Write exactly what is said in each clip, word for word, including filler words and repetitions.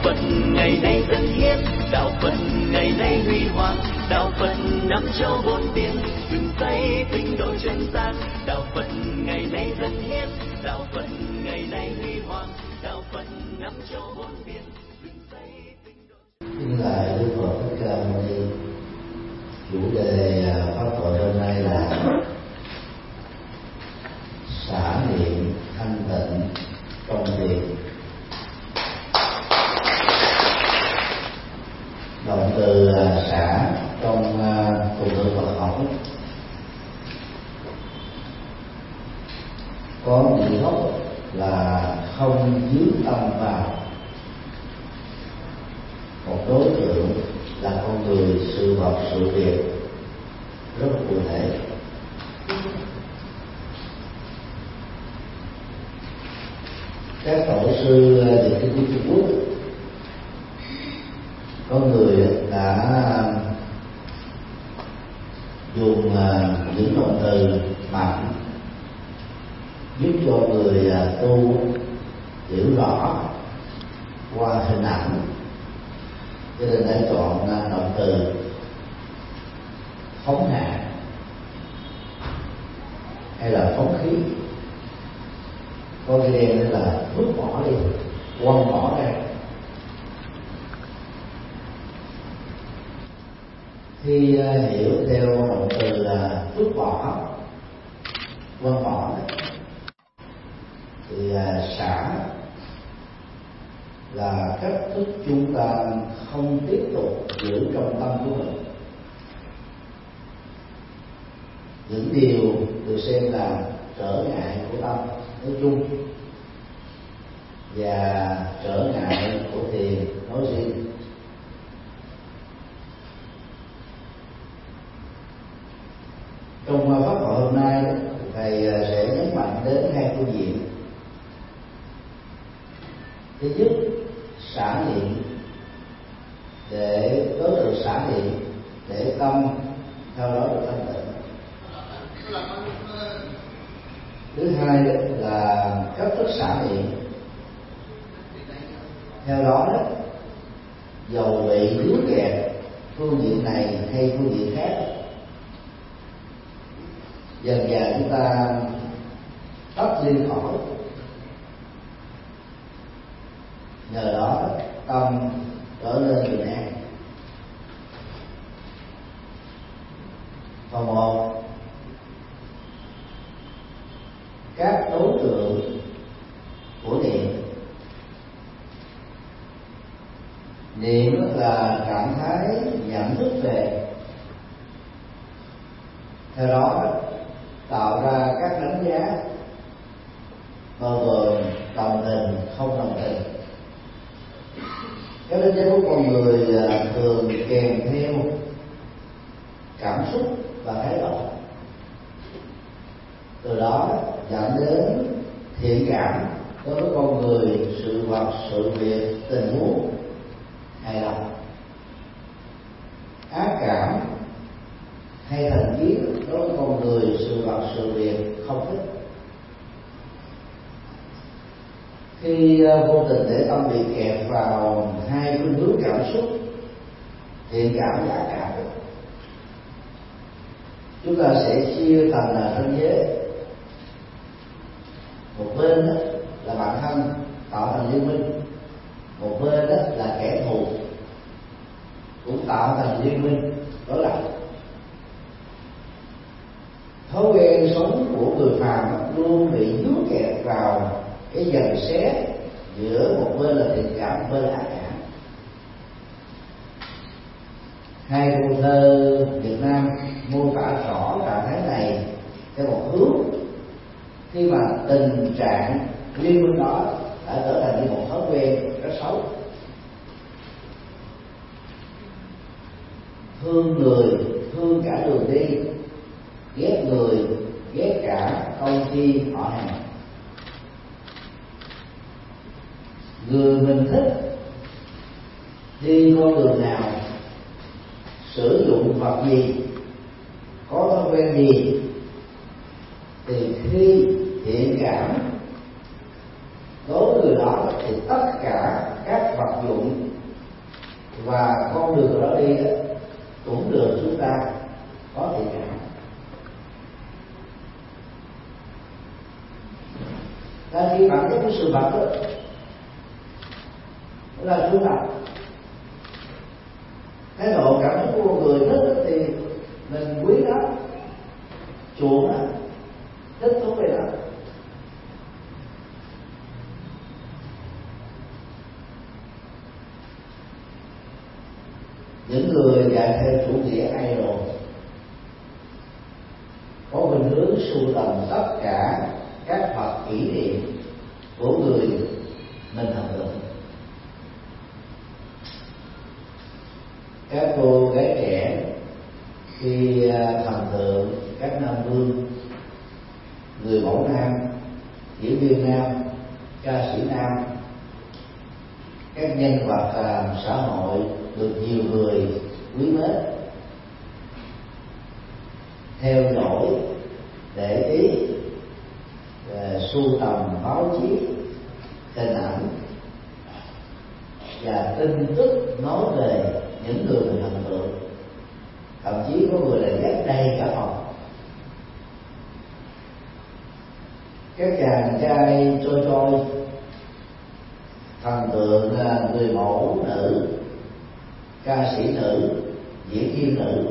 Phật ngày nay dân hiến, đạo Phật ngày nay huy hoàng, đạo Phật năm châu bốn biển, dựng xây tinh độ chân gian. Đạo Phật ngày nay dân hiến, đạo Phật ngày nay huy hoàng, đạo Phật năm châu bốn biển, dựng xây tinh độ. Kính lại Đức Phật Thích Ca Mâu Ni. Chủ đề pháp thoại hôm nay là xả niệm thanh tịnh trong thiền. Động từ xả trong thuật ngữ Phật học có nghĩa gốc là không dướng tâm vào một đối tượng là con người, sự vật, sự việc rất cụ thể. Các tổ sư Việt Kinh của Trung Quốc, có người đã dùng những động từ mạnh giúp cho người tu hiểu rõ qua hình ảnh, cho nên đã chọn động từ phóng hạ hay là phóng khí. Có cái đen đó là vứt bỏ đi, quăng bỏ ra. Khi hiểu theo động từ là vứt bỏ, quăng bỏ đó, thì xả là cách thức chúng ta không tiếp tục giữ trong tâm của mình những điều được xem là trở ngại của tâm nói chung và trở ngại của thiền nói riêng. Trong pháp thoại hôm nay, thầy sẽ nhấn mạnh đến hai phương diện. Thứ nhất, xả niệm để đối tượng xả niệm để tâm theo đó được thanh tịnh. Thứ hai là cách thức xả niệm, theo đó đó dầu bị vướng kẹt phương diện này hay phương diện khác, dần dần chúng ta tách ly khỏi, nhờ đó tâm trở nên bình an. Phần một, các đối tượng của niệm. Niệm là trạng thái nhận thức về, theo đó tạo ra các đánh giá bao gồm đồng tình, không đồng tình. Các đánh giá của con người thường kèm theo cảm xúc và thái độ, từ đó dẫn đến thiện cảm đối với con người, sự vật, sự việc, tình huống hài lòng, ác cảm hay thành kiến đối với con người, sự vật, sự việc không thích. Khi vô tình để tâm bị kẹt vào hai phương hướng cảm xúc, thiện cảm và ác cảm, chúng ta sẽ chia thành là ranh giới. Một bên đó là bạn thân tạo thành liên minh, một bên đó là kẻ thù cũng tạo thành liên minh đối lập. Thói quen sống của người phàm luôn bị vướng kẹt vào cái dần xé giữa một bên là thiện cảm, một bên là ác cảm. Hai câu thơ Việt Nam mô tả rõ trạng thái này theo một hướng, khi mà tình trạng liên minh đó đã trở thành như một thói quen rất xấu. Thương người, thương cả đường đi, ghét người, ghét cả công ty họ hàng. Người mình thích đi con đường nào, sử dụng vật gì, có thói quen gì, thì khi thiện cảm đối với người đó thì tất cả các vật dụng, và con đường đó đi đó cũng được chúng ta có thiện cảm. Là khi bản chất của sự vật đó là trung lập. Thái độ cảm xúc của con người thích thì mình quý nó, chuộng nó, thích thú về nó. Những người dạy theo chủ nghĩa idol có khuynh hướng sưu tầm tất cả các vật kỷ niệm của người mình thần tượng. Các cô gái trẻ khi thần tượng các nam vương, người mẫu nam, diễn viên nam, ca sĩ nam, các nhân vật uh, xã hội được nhiều người quý mến, theo dõi, để ý, uh, sưu tầm báo chí, hình ảnh và tin tức nói về những người mình thần tượng. Thậm chí có người là dắt đầy cả phòng. Các chàng trai trôi trôi thần tượng người mẫu nữ, ca sĩ nữ, diễn viên nữ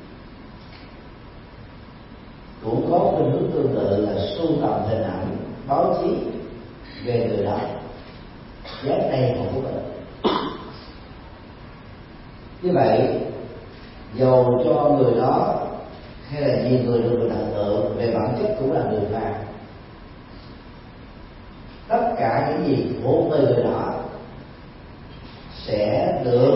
cũng có khuynh hướng tương tự là sưu tầm hình ảnh, báo chí về người đó, dán đầy phòng của mình. Như vậy, dầu cho người đó hay là nhiều người được thần tượng, về bản chất cũng là người phàm. Tất cả những gì thuộc về người đó sẽ được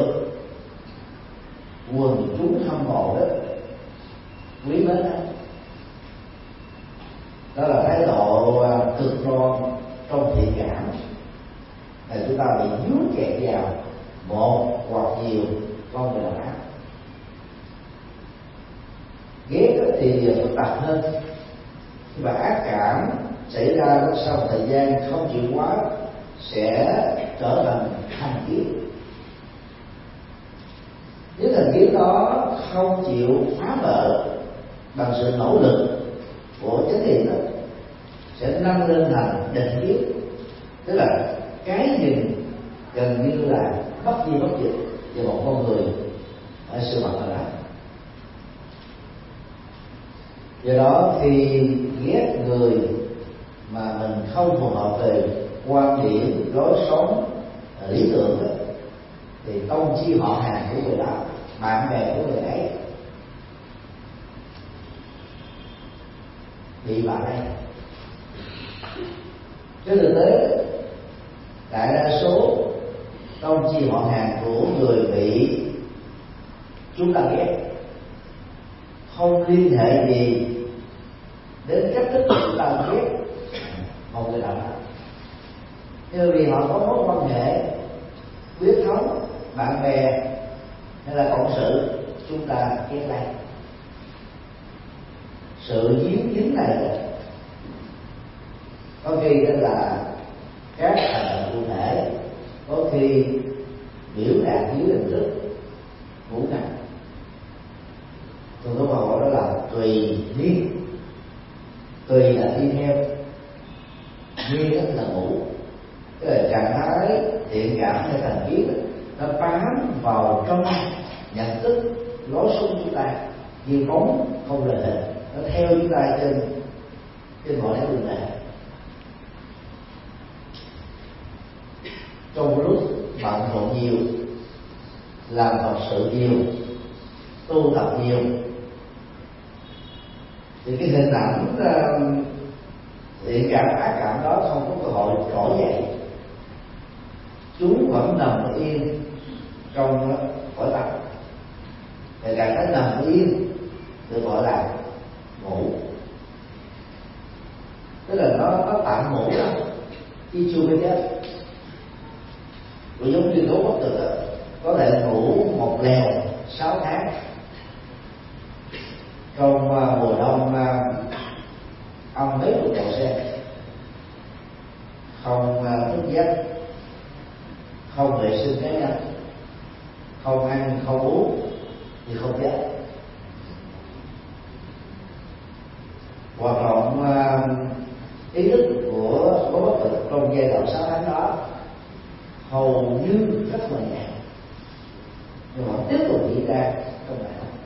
quần chúng hâm mộ đó quý mến đó. Đó là thái độ cực đoan trong thiện cảm, là chúng ta bị dướng kẹt vào một hoặc nhiều con người nào khác. Ghét thì phức tạp hơn, và ác cảm xảy ra sau một thời gian không chịu quá sẽ trở thành thành kiến. Nếu thành kiến đó không chịu phá vỡ bằng sự nỗ lực của chánh niệm đó, sẽ nâng lên thành định kiến, tức là cái nhìn gần như là bất di bất dịch về một con người ở sự vật nào đó. Do đó khi ghét người mà mình không phù hợp về quan điểm, lối sống, lý tưởng đó, thì tông chi họ hàng của người đó, bạn bè của người ấy bị bạn ấy. Trên thực tế, đại đa số tông chi họ hàng của người bị chúng ta ghét không liên hệ gì đến cách thức chúng ta ghét một người nào đó, nhưng vì họ có mối quan hệ huyết thống, bạn bè hay là cộng sự, chúng ta ghét lại. Sự dính dính này có khi đó là các hành động cụ thể, có khi biểu đạt dưới hình thức ngủ ngắn. Tôi có câu gọi đó là tùy niên. Tùy là đi theo, niên là ngủ. Tức là trạng thái thiện cảm hay thành kiến nó bám vào trong nhận thức, lối sống chúng ta như bóng không lời hình, nó theo chúng ta trên trên mọi đường này. Trong lúc bận rộn nhiều, làm Phật sự nhiều, tu tập nhiều, thì cái hình ảnh thiện cảm ác cảm đó không có cơ hội trỗi dậy, chúng vẫn nằm yên trong cõi tâm. Thì cảm thấy nằm yên được gọi là ngủ, tức là nó nó tạm ngủ đó, chứ chưa biết chết. Vì giống như gấu bất tử có thể ngủ một lèo sáu tháng trong uh, mùa đông uh, âm mấy chục độ C, không uh, thức giấc, không vệ sinh cá nhân, không ăn không uống thì không chết. Hoạt động uh, ý thức của có bất lực trong giai đoạn sáu tháng đó hầu như rất là nhẹ, nhưng mà tiếp tục diễn ra trong đại học.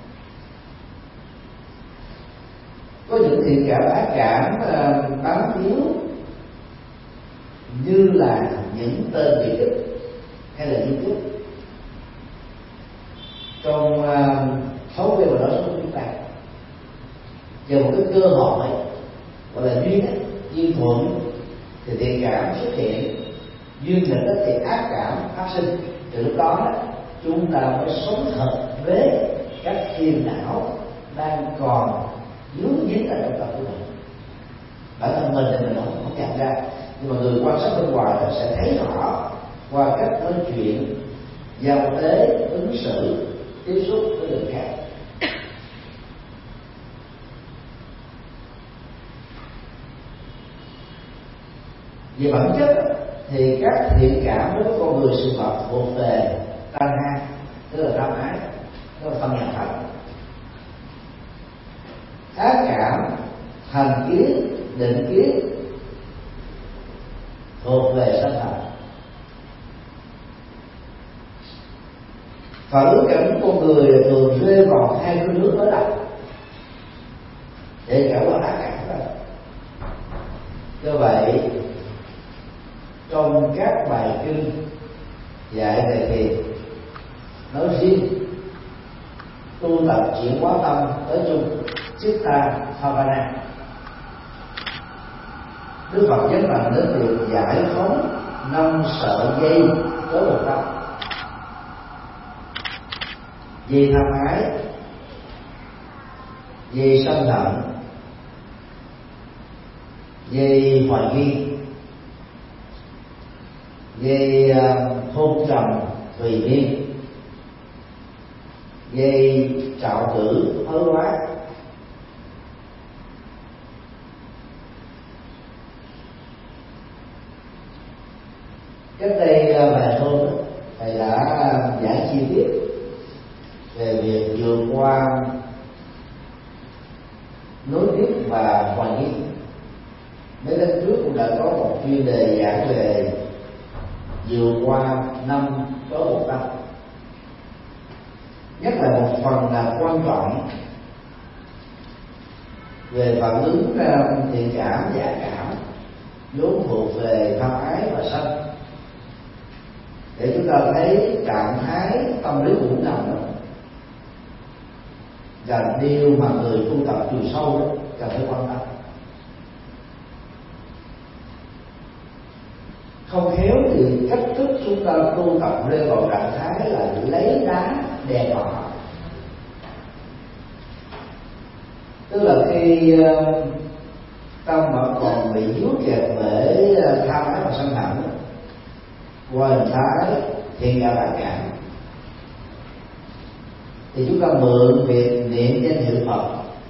Có những thiện cảm ác cảm uh, bám víu như là những tên bị kích hay là di chúc trong uh, thói quen và lối sống của chúng ta. Chờ một cái cơ hội gọi là duyên duyên thuận thì thiện cảm xuất hiện, duyên định đó thì ác cảm phát sinh. Từ lúc đó, đó chúng ta mới sống thật với các phiền não đang còn dướng dính ở trong tâm của mình. Bản thân mình thì mình không, không nhận ra, nhưng mà người quan sát bên ngoài là sẽ thấy rõ qua cách nói chuyện, giao tế, ứng xử, tiếp xúc với người khác. Về bản chất thì các thiện cảm đối với con người sự vật thuộc về tam ha, tức là tam ái, tức là tâm nhập pháp. Ác cảm, thành kiến, định kiến thuộc về sân hận. Phản ứng cảm xúc con người thường rơi vào hai cái hướng đối lập để trải qua ác cảm đó. Do vậy, trong các bài kinh dạy về thiền nói riêng, tu tập chuyển hóa tâm nói chung, Chitta Bhavana, Đức Phật nhấn mạnh đến việc giải phóng năm sợi dây với một tâm: dây tham ái, dây sân hận, dây hoài nghi, dây hôn trầm tùy miên, dây trạo cử hối hóa. Cách đây vài hôm thầy đã giải chi tiết về việc vượt qua nối tiếp và hoài nghi. Mấy tháng trước cũng đã có một chuyên đề giảng về vượt qua năm có một tâm. Nhất là một phần là quan trọng về phản ứng thiện cảm và ác cảm vốn thuộc về tham ái và sân, để chúng ta thấy trạng thái tâm lý của nào đó là điều mà người tu tập chiều sâu đó cần phải quan tâm. Không khéo thì cách thức chúng ta tu tập rơi vào trạng thái là lấy đá đè cỏ. Tức là khi tâm vẫn còn bị dúa kẹt bởi tham ái và sân hận, qua hình thái thiện cảm ác cảm, thì chúng ta mượn việc niệm danh hiệu Phật,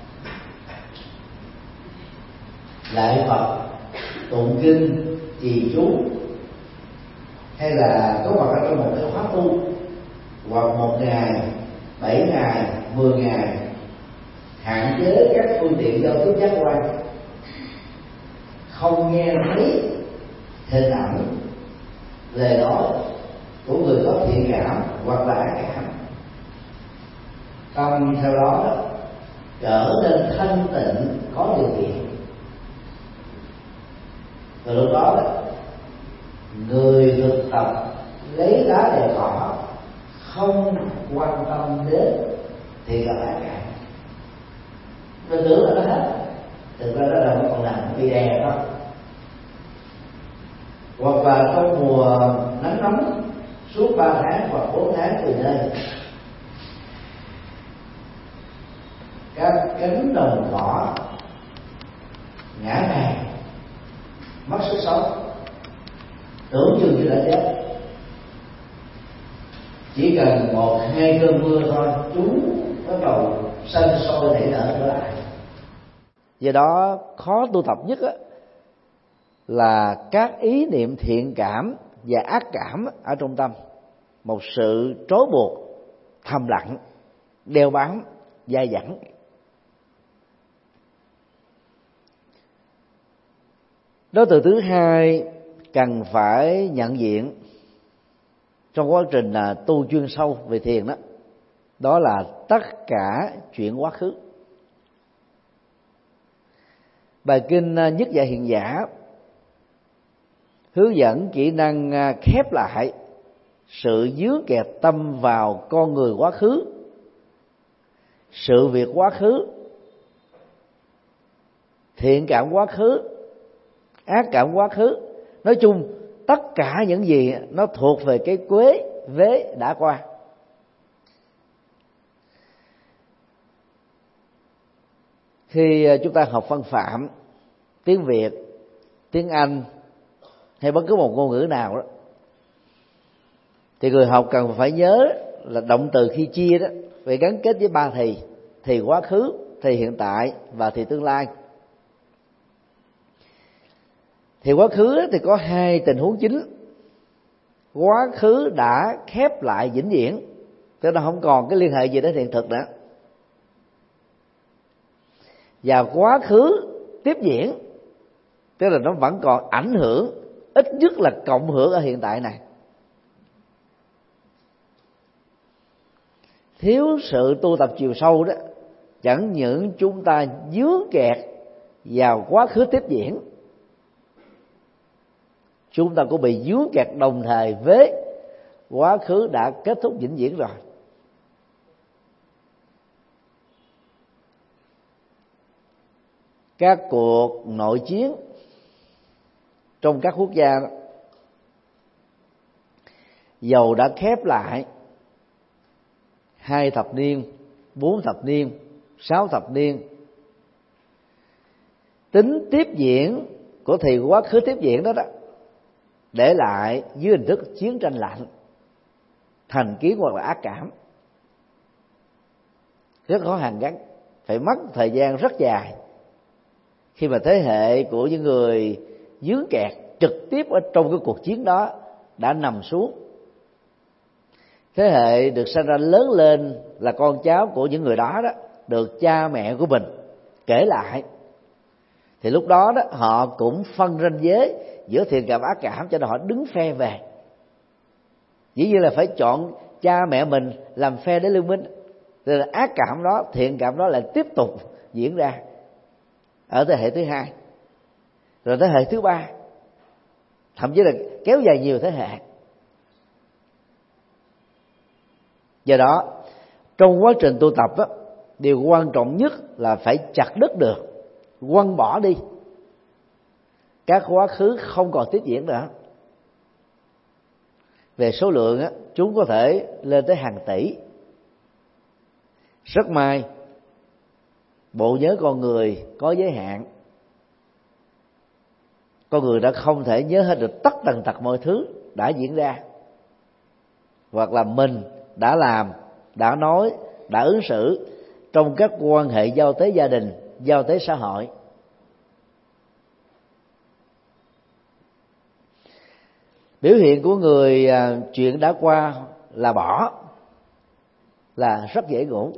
lại Phật, tụng kinh, trì chú, hay là có mặt ở trong một cái khóa tu, hoặc một ngày, bảy ngày, mười ngày, hạn chế các phương tiện giao tiếp giác quan, không nghe thấy hình ảnh, lời nói của người có thiện cảm hoặc là ác cảm, tâm theo đó, đó trở nên thanh tịnh có điều kiện. Từ lúc đó, đó người thực tập lấy đá để cỏ, không quan tâm đến thiện cảm ác cảm, tôi tưởng là nó hết, thực ra đó là một phần làm bị đè đó. Hoặc là trong mùa nắng nóng suốt ba tháng hoặc bốn tháng từ đây, các cánh đồng cỏ ngã ngàng, mất sức sống, tưởng chừng như đã chết. Chỉ cần một hai cơn mưa thôi, chúng bắt đầu sinh sôi nảy nở trở lại. Do đó khó tu tập nhất á, là các ý niệm thiện cảm và ác cảm ở trong tâm, một sự trói buộc thầm lặng, đeo bám, dai dẳng. Đối tượng thứ hai cần phải nhận diện trong quá trình là tu chuyên sâu về thiền đó, đó là tất cả chuyện quá khứ. Bài kinh Nhất Dạ Hiện Giả hướng dẫn kỹ năng khép lại sự dướng kẹt tâm vào con người quá khứ, sự việc quá khứ, thiện cảm quá khứ, ác cảm quá khứ. Nói chung tất cả những gì nó thuộc về cái quế vế đã qua. Khi chúng ta học văn phạm, tiếng Việt, tiếng Anh hay bất cứ một ngôn ngữ nào đó, thì người học cần phải nhớ là động từ khi chia đó phải gắn kết với ba thì: thì quá khứ, thì hiện tại và thì tương lai. Thì quá khứ thì có hai tình huống chính: quá khứ đã khép lại vĩnh viễn, tức là không còn cái liên hệ gì đến hiện thực nữa, và quá khứ tiếp diễn, tức là nó vẫn còn ảnh hưởng, ít nhất là cộng hưởng ở hiện tại này. Thiếu sự tu tập chiều sâu đó, chẳng những chúng ta dướng kẹt vào quá khứ tiếp diễn, chúng ta cũng bị dướng kẹt đồng thời với quá khứ đã kết thúc vĩnh viễn rồi. Các cuộc nội chiến trong các quốc gia đó, dầu đã khép lại hai thập niên, bốn thập niên, sáu thập niên, tính tiếp diễn của thì quá khứ tiếp diễn đó đó để lại dưới hình thức chiến tranh lạnh, thành kiến hoặc là ác cảm, rất khó hàn gắn, phải mất thời gian rất dài khi mà thế hệ của những người dướng kẹt trực tiếp ở trong cái cuộc chiến đó đã nằm xuống. Thế hệ được sinh ra lớn lên là con cháu của những người đó đó, được cha mẹ của mình kể lại, thì lúc đó đó họ cũng phân ranh giới giữa thiện cảm ác cảm, cho nên họ đứng phe về. Dĩ nhiên là phải chọn cha mẹ mình làm phe để lưu minh, rồi là ác cảm đó, thiện cảm đó lại tiếp tục diễn ra ở thế hệ thứ hai, rồi thế hệ thứ ba, thậm chí là kéo dài nhiều thế hệ. Do đó trong quá trình tu tập á, điều quan trọng nhất là phải chặt đứt được, quăng bỏ đi các quá khứ không còn tiếp diễn nữa. Về số lượng á, chúng có thể lên tới hàng tỷ. Rất may bộ nhớ con người có giới hạn, con người đã không thể nhớ hết được tất tần tật mọi thứ đã diễn ra, hoặc là mình đã làm, đã nói, đã ứng xử trong các quan hệ giao tế gia đình, giao tế xã hội. Biểu hiện của người à, chuyện đã qua là bỏ, là rất dễ ngủ.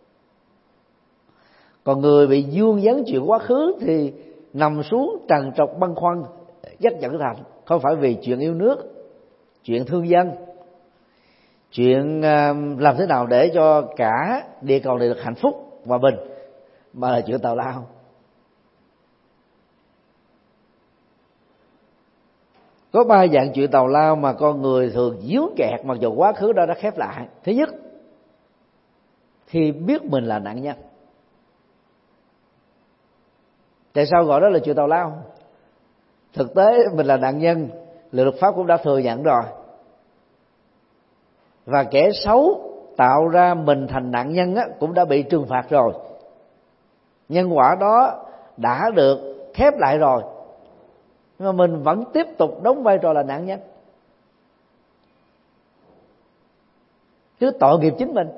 Còn người bị vương vấn chuyện quá khứ thì nằm xuống trằn trọc băn khoăn, rất giận thành, không phải vì chuyện yêu nước, chuyện thương dân, chuyện làm thế nào để cho cả địa cầu này được hạnh phúc hòa bình, mà là chuyện tào lao. Có ba dạng chuyện tào lao mà con người thường dướng kẹt mặc dù quá khứ đó đã khép lại. Thứ nhất, khi biết mình là nạn nhân. Tại sao gọi đó là chuyện tào lao? Thực tế mình là nạn nhân, luật pháp cũng đã thừa nhận rồi. Và kẻ xấu tạo ra mình thành nạn nhân á, cũng đã bị trừng phạt rồi. Nhân quả đó đã được khép lại rồi, nhưng mà mình vẫn tiếp tục đóng vai trò là nạn nhân, chứ tội nghiệp chính mình.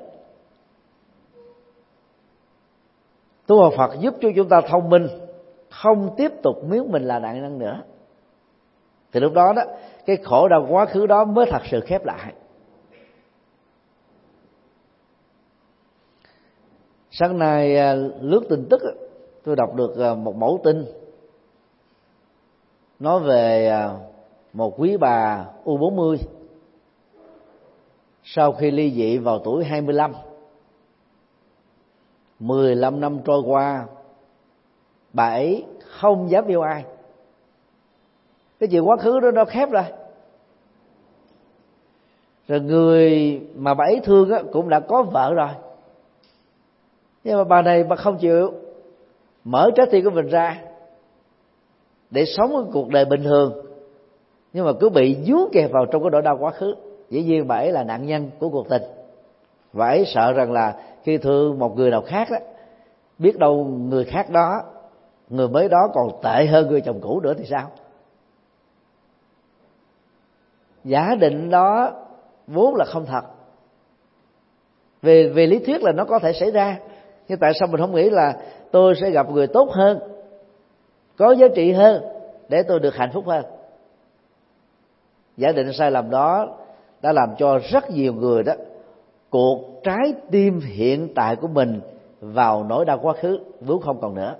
Tu học Phật giúp cho chúng ta thông minh, không tiếp tục miếu mình là nạn nhân nữa. thì lúc đó đó cái khổ đau quá khứ đó mới thật sự khép lại. Sáng nay lướt tin tức, tôi đọc được một mẫu tin nói về một quý bà u bốn mươi sau khi ly dị vào tuổi hai mươi lăm. mười lăm năm trôi qua, bà ấy không dám yêu ai. Cái chuyện quá khứ đó nó khép rồi. Rồi người mà bà ấy thương á, cũng đã có vợ rồi. Nhưng mà bà này bà không chịu mở trái tim của mình ra để sống một cuộc đời bình thường, nhưng mà cứ bị dướng kẹp vào trong cái nỗi đau quá khứ. Dĩ nhiên bà ấy là nạn nhân của cuộc tình. Bà ấy sợ rằng là khi thương một người nào khác đó, biết đâu người khác đó, người mới đó còn tệ hơn người chồng cũ nữa thì sao? Giả định đó vốn là không thật. Về, về lý thuyết là nó có thể xảy ra, nhưng tại sao mình không nghĩ là tôi sẽ gặp người tốt hơn, có giá trị hơn để tôi được hạnh phúc hơn? Giả định sai lầm đó đã làm cho rất nhiều người đó cuộc trái tim hiện tại của mình vào nỗi đau quá khứ vốn không còn nữa.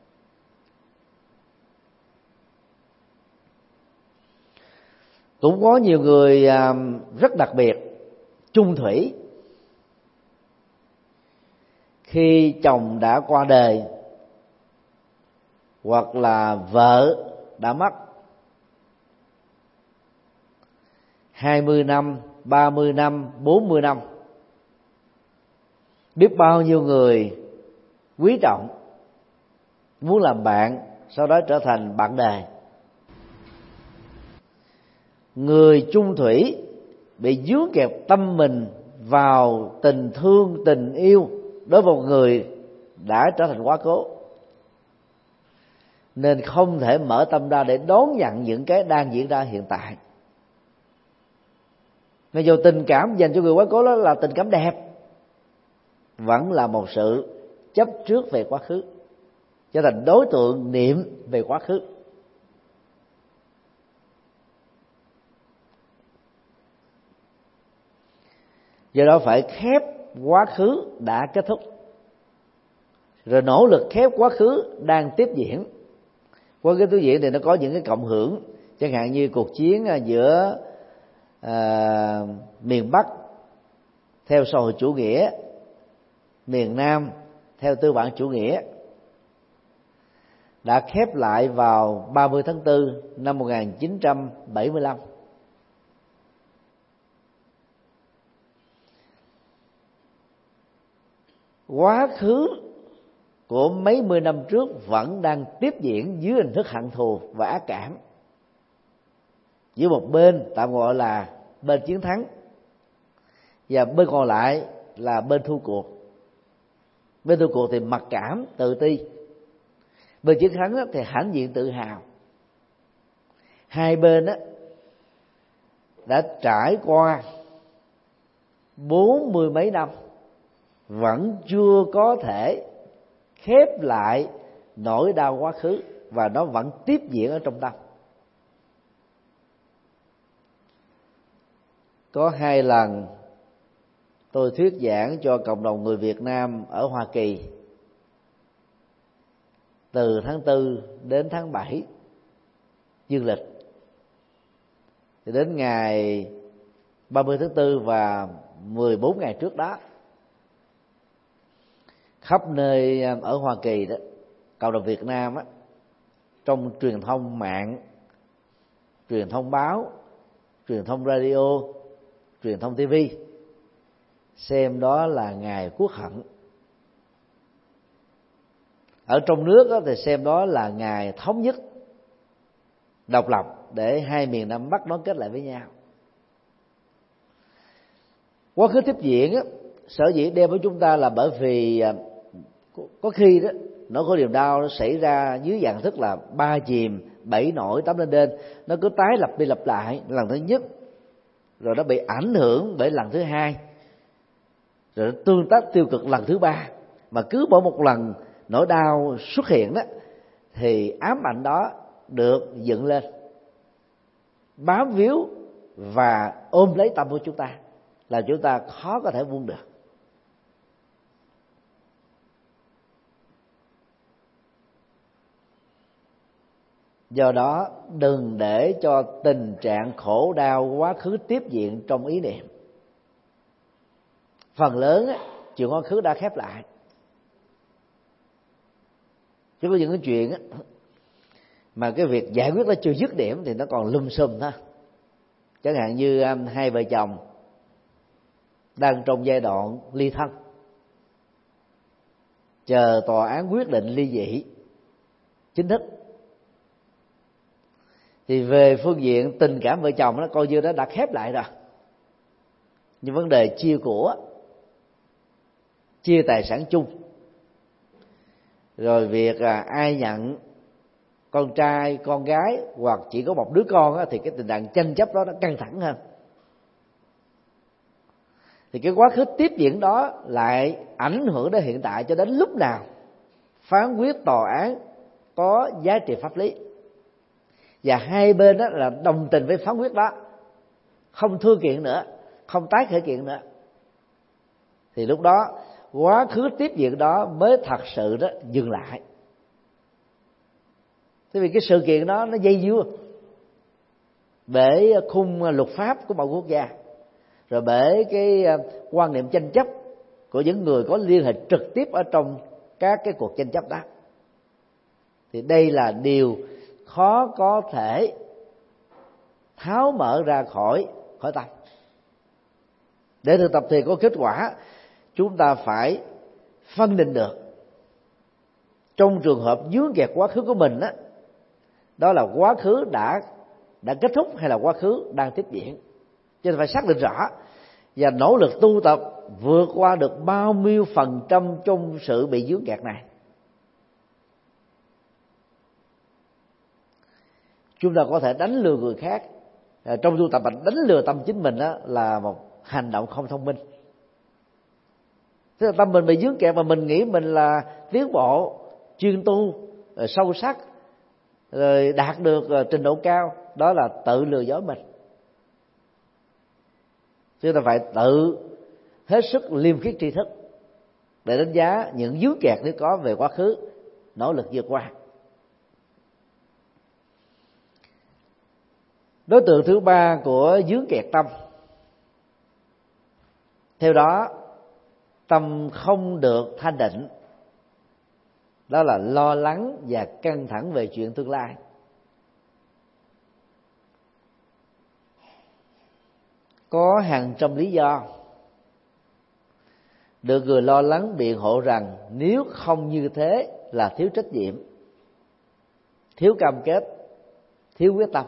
Cũng có nhiều người rất đặc biệt, chung thủy. Khi chồng đã qua đời hoặc là vợ đã mất, hai mươi năm, ba mươi năm, bốn mươi năm, biết bao nhiêu người quý trọng, muốn làm bạn, sau đó trở thành bạn đời. Người chung thủy bị dướng kẹp tâm mình vào tình thương, tình yêu đối với một người đã trở thành quá cố, nên không thể mở tâm ra để đón nhận những cái đang diễn ra hiện tại. Mặc dù tình cảm dành cho người quá cố đó là tình cảm đẹp, vẫn là một sự chấp trước về quá khứ, trở thành đối tượng niệm về quá khứ. Do đó phải khép quá khứ đã kết thúc, rồi nỗ lực khép quá khứ đang tiếp diễn. Qua cái tiếp diễn thì nó có những cái cộng hưởng, chẳng hạn như cuộc chiến giữa à, miền Bắc theo xã hội chủ nghĩa, miền Nam theo tư bản chủ nghĩa, đã khép lại vào ba mươi tháng tư năm một nghìn chín trăm bảy mươi lăm. Quá khứ của mấy mươi năm trước vẫn đang tiếp diễn dưới hình thức hận thù và ác cảm. Giữa một bên tạm gọi là bên chiến thắng, và bên còn lại là bên thua cuộc. Bên thua cuộc thì mặc cảm, tự ti. Bên chiến thắng thì hãnh diện, tự hào. Hai bên đã trải qua bốn mươi mấy năm vẫn chưa có thể khép lại nỗi đau quá khứ, và nó vẫn tiếp diễn ở trong tâm. Có hai lần tôi thuyết giảng cho cộng đồng người Việt Nam ở Hoa Kỳ, từ tháng tư đến tháng bảy dương lịch. Thì đến ngày ba mươi tháng tư và mười bốn ngày trước đó, khắp nơi ở Hoa Kỳ đó, cộng đồng Việt Nam á, trong truyền thông mạng, truyền thông báo, truyền thông radio, truyền thông ti vi, xem đó là ngày quốc hận. Ở trong nước á, thì xem đó là ngày thống nhất, độc lập, để hai miền Nam Bắc nó kết lại với nhau. Quá khứ tiếp diễn á, sở dĩ đem với chúng ta là bởi vì có khi đó nỗi khổ niềm đau nó xảy ra dưới dạng thức là ba chìm bảy nổi tám lên đên, nó cứ tái lặp đi lặp lại lần thứ nhất, rồi nó bị ảnh hưởng bởi lần thứ hai, rồi nó tương tác tiêu cực lần thứ ba. Mà cứ mỗi một lần nỗi đau xuất hiện đó thì ám ảnh đó được dựng lên, bám víu và ôm lấy tâm của chúng ta, là chúng ta khó có thể buông được. Do đó đừng để cho tình trạng khổ đau quá khứ tiếp diễn trong ý niệm. Phần lớn á, chuyện quá khứ đã khép lại. Chứ có những cái chuyện á, mà cái việc giải quyết nó chưa dứt điểm thì nó còn lum xùm thôi. Chẳng hạn như um, hai vợ chồng đang trong giai đoạn ly thân, chờ tòa án quyết định ly dị chính thức, thì về phương diện tình cảm vợ chồng nó coi như nó đã khép lại rồi. Nhưng vấn đề chia của, chia tài sản chung, rồi việc à, ai nhận con trai, con gái hoặc chỉ có một đứa con á, thì cái tình trạng tranh chấp đó nó căng thẳng hơn. Thì cái quá khứ tiếp diễn đó lại ảnh hưởng đến hiện tại, cho đến lúc nào phán quyết tòa án có giá trị pháp lý và hai bên đó là đồng tình với phán quyết đó, không thưa kiện nữa, không tái khởi kiện nữa, thì lúc đó quá khứ tiếp diễn đó mới thật sự đó dừng lại. Thế vì cái sự kiện đó nó dây dưa bởi khung luật pháp của một quốc gia, rồi bởi cái quan niệm tranh chấp của những người có liên hệ trực tiếp ở trong các cái cuộc tranh chấp đó. Thì đây là điều khó có thể tháo mở ra khỏi khỏi tâm. Để thực tập thì có kết quả, chúng ta phải phân định được trong trường hợp vướng kẹt quá khứ của mình đó, đó là quá khứ đã đã kết thúc hay là quá khứ đang tiếp diễn. Cho nên phải xác định rõ và nỗ lực tu tập vượt qua được bao nhiêu phần trăm trong sự bị vướng kẹt này. Chúng ta có thể đánh lừa người khác. Trong tu tập đánh lừa tâm chính mình đó là một hành động không thông minh. Tức là tâm mình bị vướng kẹt mà mình nghĩ mình là tiến bộ, chuyên tu, sâu sắc, rồi đạt được trình độ cao, đó là tự lừa dối mình. Chúng ta phải tự hết sức liêm khiết tri thức để đánh giá những vướng kẹt nếu có về quá khứ, nỗ lực vượt qua. Đối tượng thứ ba của vướng kẹt tâm, theo đó tâm không được thanh định, đó là lo lắng và căng thẳng về chuyện tương lai. Có hàng trăm lý do được người lo lắng biện hộ rằng nếu không như thế là thiếu trách nhiệm, thiếu cam kết, thiếu quyết tâm.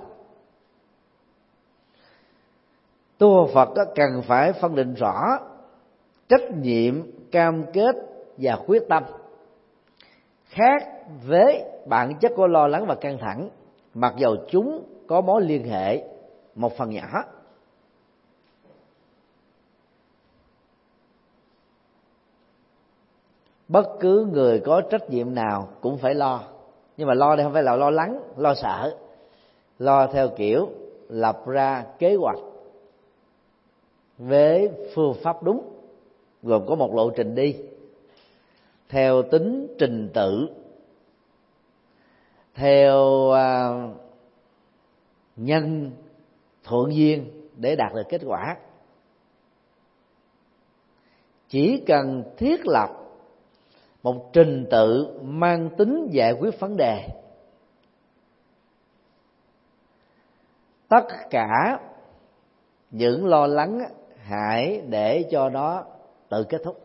Tu Phật cần phải phân định rõ trách nhiệm, cam kết và quyết tâm khác với bản chất của lo lắng và căng thẳng, mặc dầu chúng có mối liên hệ một phần nhỏ. Bất cứ người có trách nhiệm nào cũng phải lo, nhưng mà lo đây không phải là lo lắng, lo sợ, lo theo kiểu lập ra kế hoạch với phương pháp đúng, gồm có một lộ trình đi theo tính trình tự, theo uh, nhân thuận duyên để đạt được kết quả. Chỉ cần thiết lập một trình tự mang tính giải quyết vấn đề, tất cả những lo lắng hãy để cho nó tự kết thúc.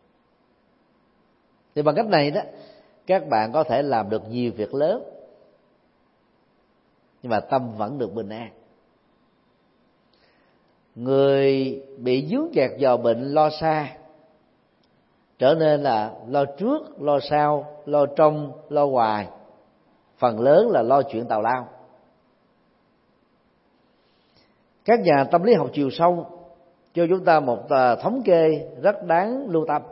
Thì bằng cách này đó, các bạn có thể làm được nhiều việc lớn, nhưng mà tâm vẫn được bình an. Người bị vướng kẹt vào bệnh lo xa trở nên là lo trước, lo sau, lo trong, lo ngoài, phần lớn là lo chuyện tào lao. Các nhà tâm lý học chiều sâu cho chúng ta một thống kê rất đáng lưu tâm.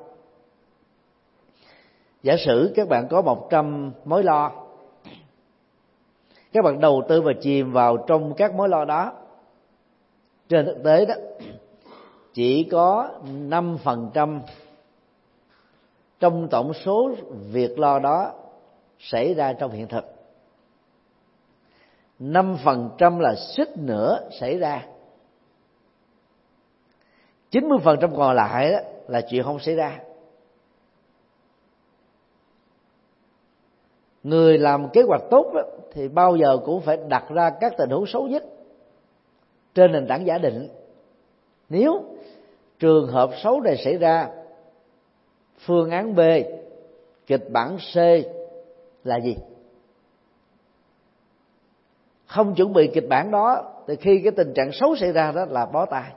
Giả sử các bạn có một trăm mối lo, Các bạn đầu tư và chìm vào trong các mối lo đó. Trên thực tế đó, chỉ có năm phần trăm trong tổng số việc lo đó xảy ra trong hiện thực. năm phần trăm là suýt nữa xảy ra. chín mươi phần trăm còn lại đó là chuyện không xảy ra. Người làm kế hoạch tốt đó, thì bao giờ cũng phải đặt ra các tình huống xấu nhất trên nền tảng giả định. Nếu trường hợp xấu này xảy ra, phương án B, kịch bản C là gì? Không chuẩn bị kịch bản đó thì khi cái tình trạng xấu xảy ra đó là bó tay.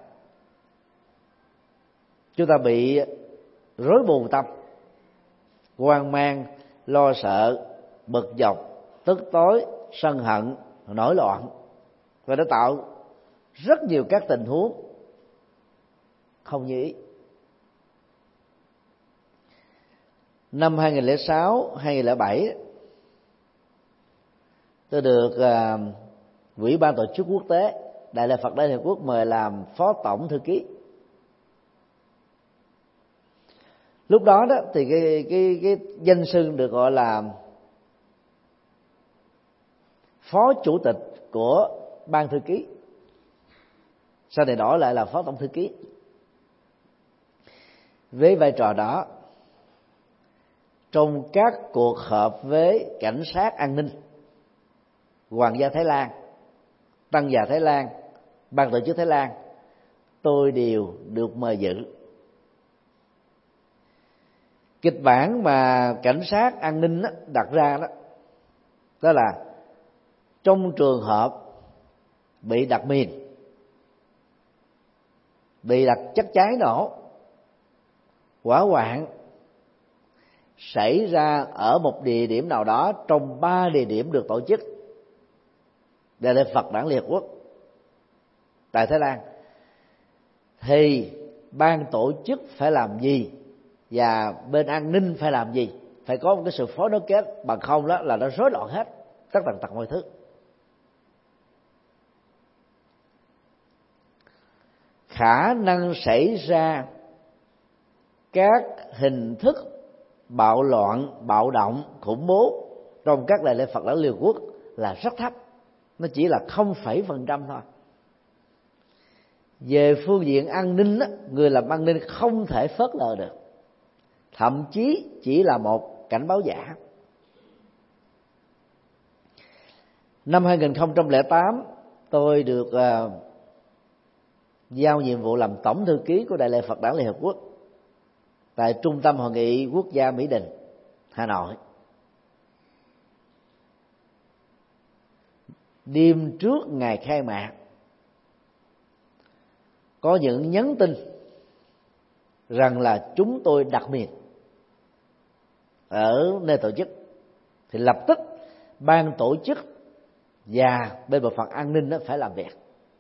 Chúng ta bị rối bù tâm, hoang mang, lo sợ, bực dọc, tức tối, sân hận, nổi loạn, và nó tạo rất nhiều các tình huống không như ý. Năm hai nghìn lẻ sáu, hai nghìn lẻ bảy, tôi được uh, Ủy ban tổ chức quốc tế Đại lễ Phật Đản Liên Hợp Quốc mời làm phó tổng thư ký. Lúc đó đó thì cái cái cái danh xưng được gọi là phó chủ tịch của ban thư ký, sau này đổi lại là phó tổng thư ký. Với vai trò đó, trong các cuộc họp với cảnh sát an ninh, Hoàng gia Thái Lan, Tăng già Thái Lan, ban tổ chức Thái Lan, tôi đều được mời dự. Kịch bản mà cảnh sát an ninh đó, đặt ra đó, đó là trong trường hợp bị đặt mìn, bị đặt chất cháy nổ, hỏa hoạn xảy ra ở một địa điểm nào đó trong ba địa điểm được tổ chức Đại lễ Phật Đản Liên Hợp Quốc tại Thái Lan, thì ban tổ chức phải làm gì và bên an ninh phải làm gì? Phải có một cái sự phối nối kết, bằng không đó là nó rối loạn hết tất tần tật mọi thứ. Khả năng xảy ra các hình thức bạo loạn, bạo động, khủng bố trong các đại lễ Phật Đản Liên Hợp Quốc là rất thấp, nó chỉ là không phẩy phần trăm thôi. Về phương diện an ninh đó, người làm an ninh không thể phớt lờ được, thậm chí chỉ là một cảnh báo giả. Năm hai nghìn không trăm lẻ tám, tôi được uh, giao nhiệm vụ làm tổng thư ký của Đại lễ Phật Đản Liên Hợp Quốc tại Trung tâm Hội nghị Quốc gia Mỹ Đình, Hà Nội. Đêm trước ngày khai mạc, có những nhắn tin rằng là chúng tôi đặt miền ở nơi tổ chức, thì lập tức ban tổ chức và bên bộ phận an ninh đó phải làm việc,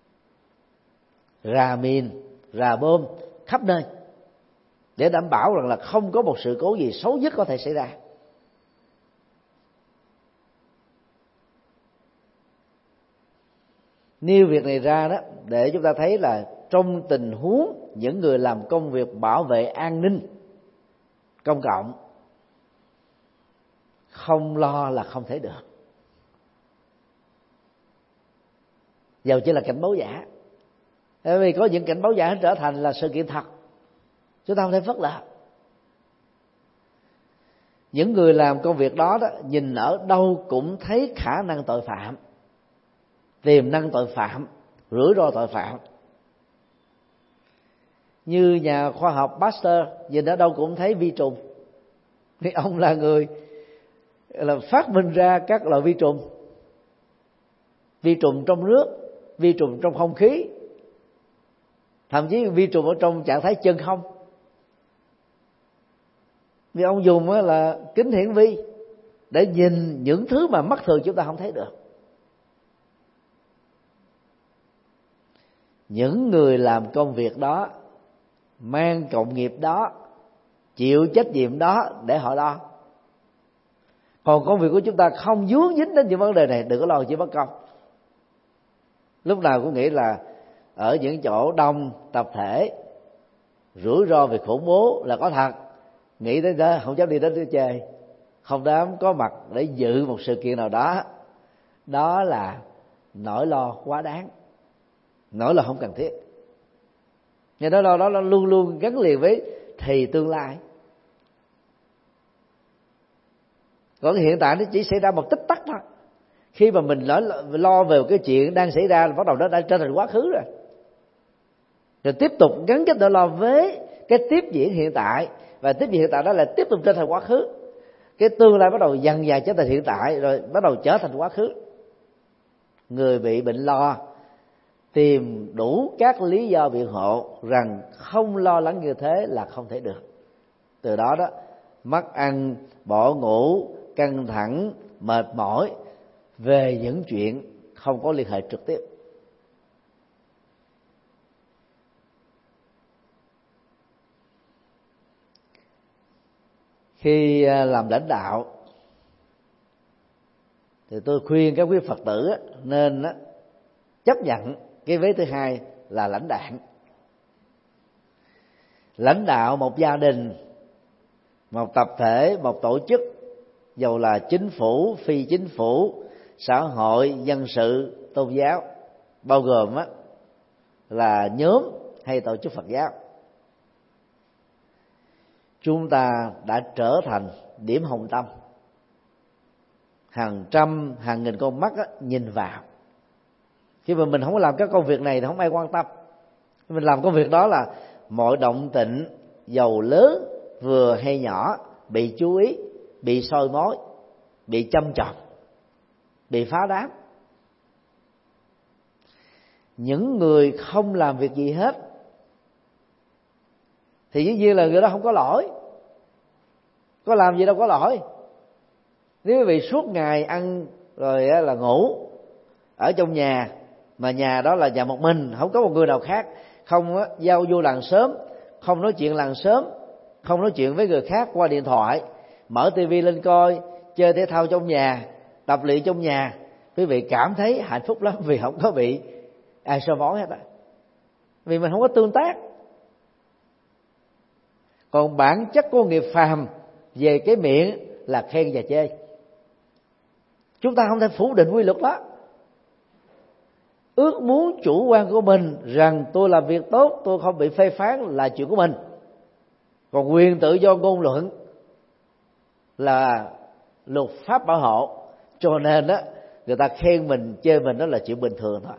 rà mìn, rà bom khắp nơi để đảm bảo rằng là không có một sự cố gì xấu nhất có thể xảy ra. Nêu việc này ra đó để chúng ta thấy là trong tình huống những người làm công việc bảo vệ an ninh công cộng không lo là không thể được, dầu chỉ là cảnh báo giả. Bởi vì có những cảnh báo giả trở thành là sự kiện thật, chúng ta không thể phớt lờ. Những người làm công việc đó, đó nhìn ở đâu cũng thấy khả năng tội phạm, tiềm năng tội phạm, rủi ro tội phạm. Như nhà khoa học Pasteur nhìn ở đâu cũng thấy vi trùng, vì ông là người là phát minh ra các loại vi trùng, vi trùng trong nước, vi trùng trong không khí, thậm chí vi trùng ở trong trạng thái chân không. Vì ông dùng là kính hiển vi để nhìn những thứ mà mắt thường chúng ta không thấy được. Những người làm công việc đó, mang cộng nghiệp đó, chịu trách nhiệm đó để họ lo. Còn công việc của chúng ta không vướng dính đến những vấn đề này, đừng có lo chuyện bất công. Lúc nào cũng nghĩ là ở những chỗ đông tập thể, rủi ro về khủng bố là có thật, nghĩ tới đó không dám đi đến để chơi, không dám có mặt để dự một sự kiện nào đó. Đó là nỗi lo quá đáng, nỗi lo không cần thiết. Nên nỗi lo đó nó luôn luôn gắn liền với thì tương lai. Còn hiện tại nó chỉ xảy ra một tích tắc thôi. Khi mà mình lo, lo về cái chuyện đang xảy ra, bắt đầu nó đã trở thành quá khứ rồi. Rồi tiếp tục gắn kết nỗi lo với cái tiếp diễn hiện tại, và tiếp diễn hiện tại đó là tiếp tục trở thành quá khứ. Cái tương lai bắt đầu dần dần trở thành hiện tại, rồi bắt đầu trở thành quá khứ. Người bị bệnh lo tìm đủ các lý do biện hộ rằng không lo lắng như thế là không thể được. Từ đó đó, mất ăn, bỏ ngủ, căng thẳng, mệt mỏi về những chuyện không có liên hệ trực tiếp. Khi làm lãnh đạo thì tôi khuyên các quý Phật tử nên chấp nhận cái vế thứ hai là lãnh đạn. Lãnh đạo một gia đình, một tập thể, một tổ chức, dầu là chính phủ, phi chính phủ, xã hội, dân sự, tôn giáo, bao gồm á, là nhóm hay tổ chức Phật giáo, chúng ta đã trở thành điểm hồng tâm, hàng trăm hàng nghìn con mắt á, nhìn vào. Khi mà mình không có làm các công việc này thì không ai quan tâm. Mình làm công việc đó là mọi động tĩnh, dầu lớn vừa hay nhỏ, bị chú ý, bị soi mói, bị châm chọc, bị phá đám. Những người không làm việc gì hết thì dĩ nhiên là người đó không có lỗi. Có làm gì đâu có lỗi. Nếu quý vị suốt ngày ăn rồi là ngủ ở trong nhà, mà nhà đó là nhà một mình, không có một người nào khác, không giao du làng xóm, không nói chuyện làng xóm, không nói chuyện với người khác qua điện thoại, mở tivi lên coi, chơi thể thao trong nhà, tập luyện trong nhà, quý vị cảm thấy hạnh phúc lắm vì không có bị ai soi mói hết á, vì mình không có tương tác. Còn bản chất của nghiệp phàm về cái miệng là khen và chê. Chúng ta không thể phủ định quy luật đó. Ước muốn chủ quan của mình rằng tôi làm việc tốt, tôi không bị phê phán là chuyện của mình. Còn quyền tự do ngôn luận là luật pháp bảo hộ, cho nên đó người ta khen mình, chê mình đó là chuyện bình thường thôi.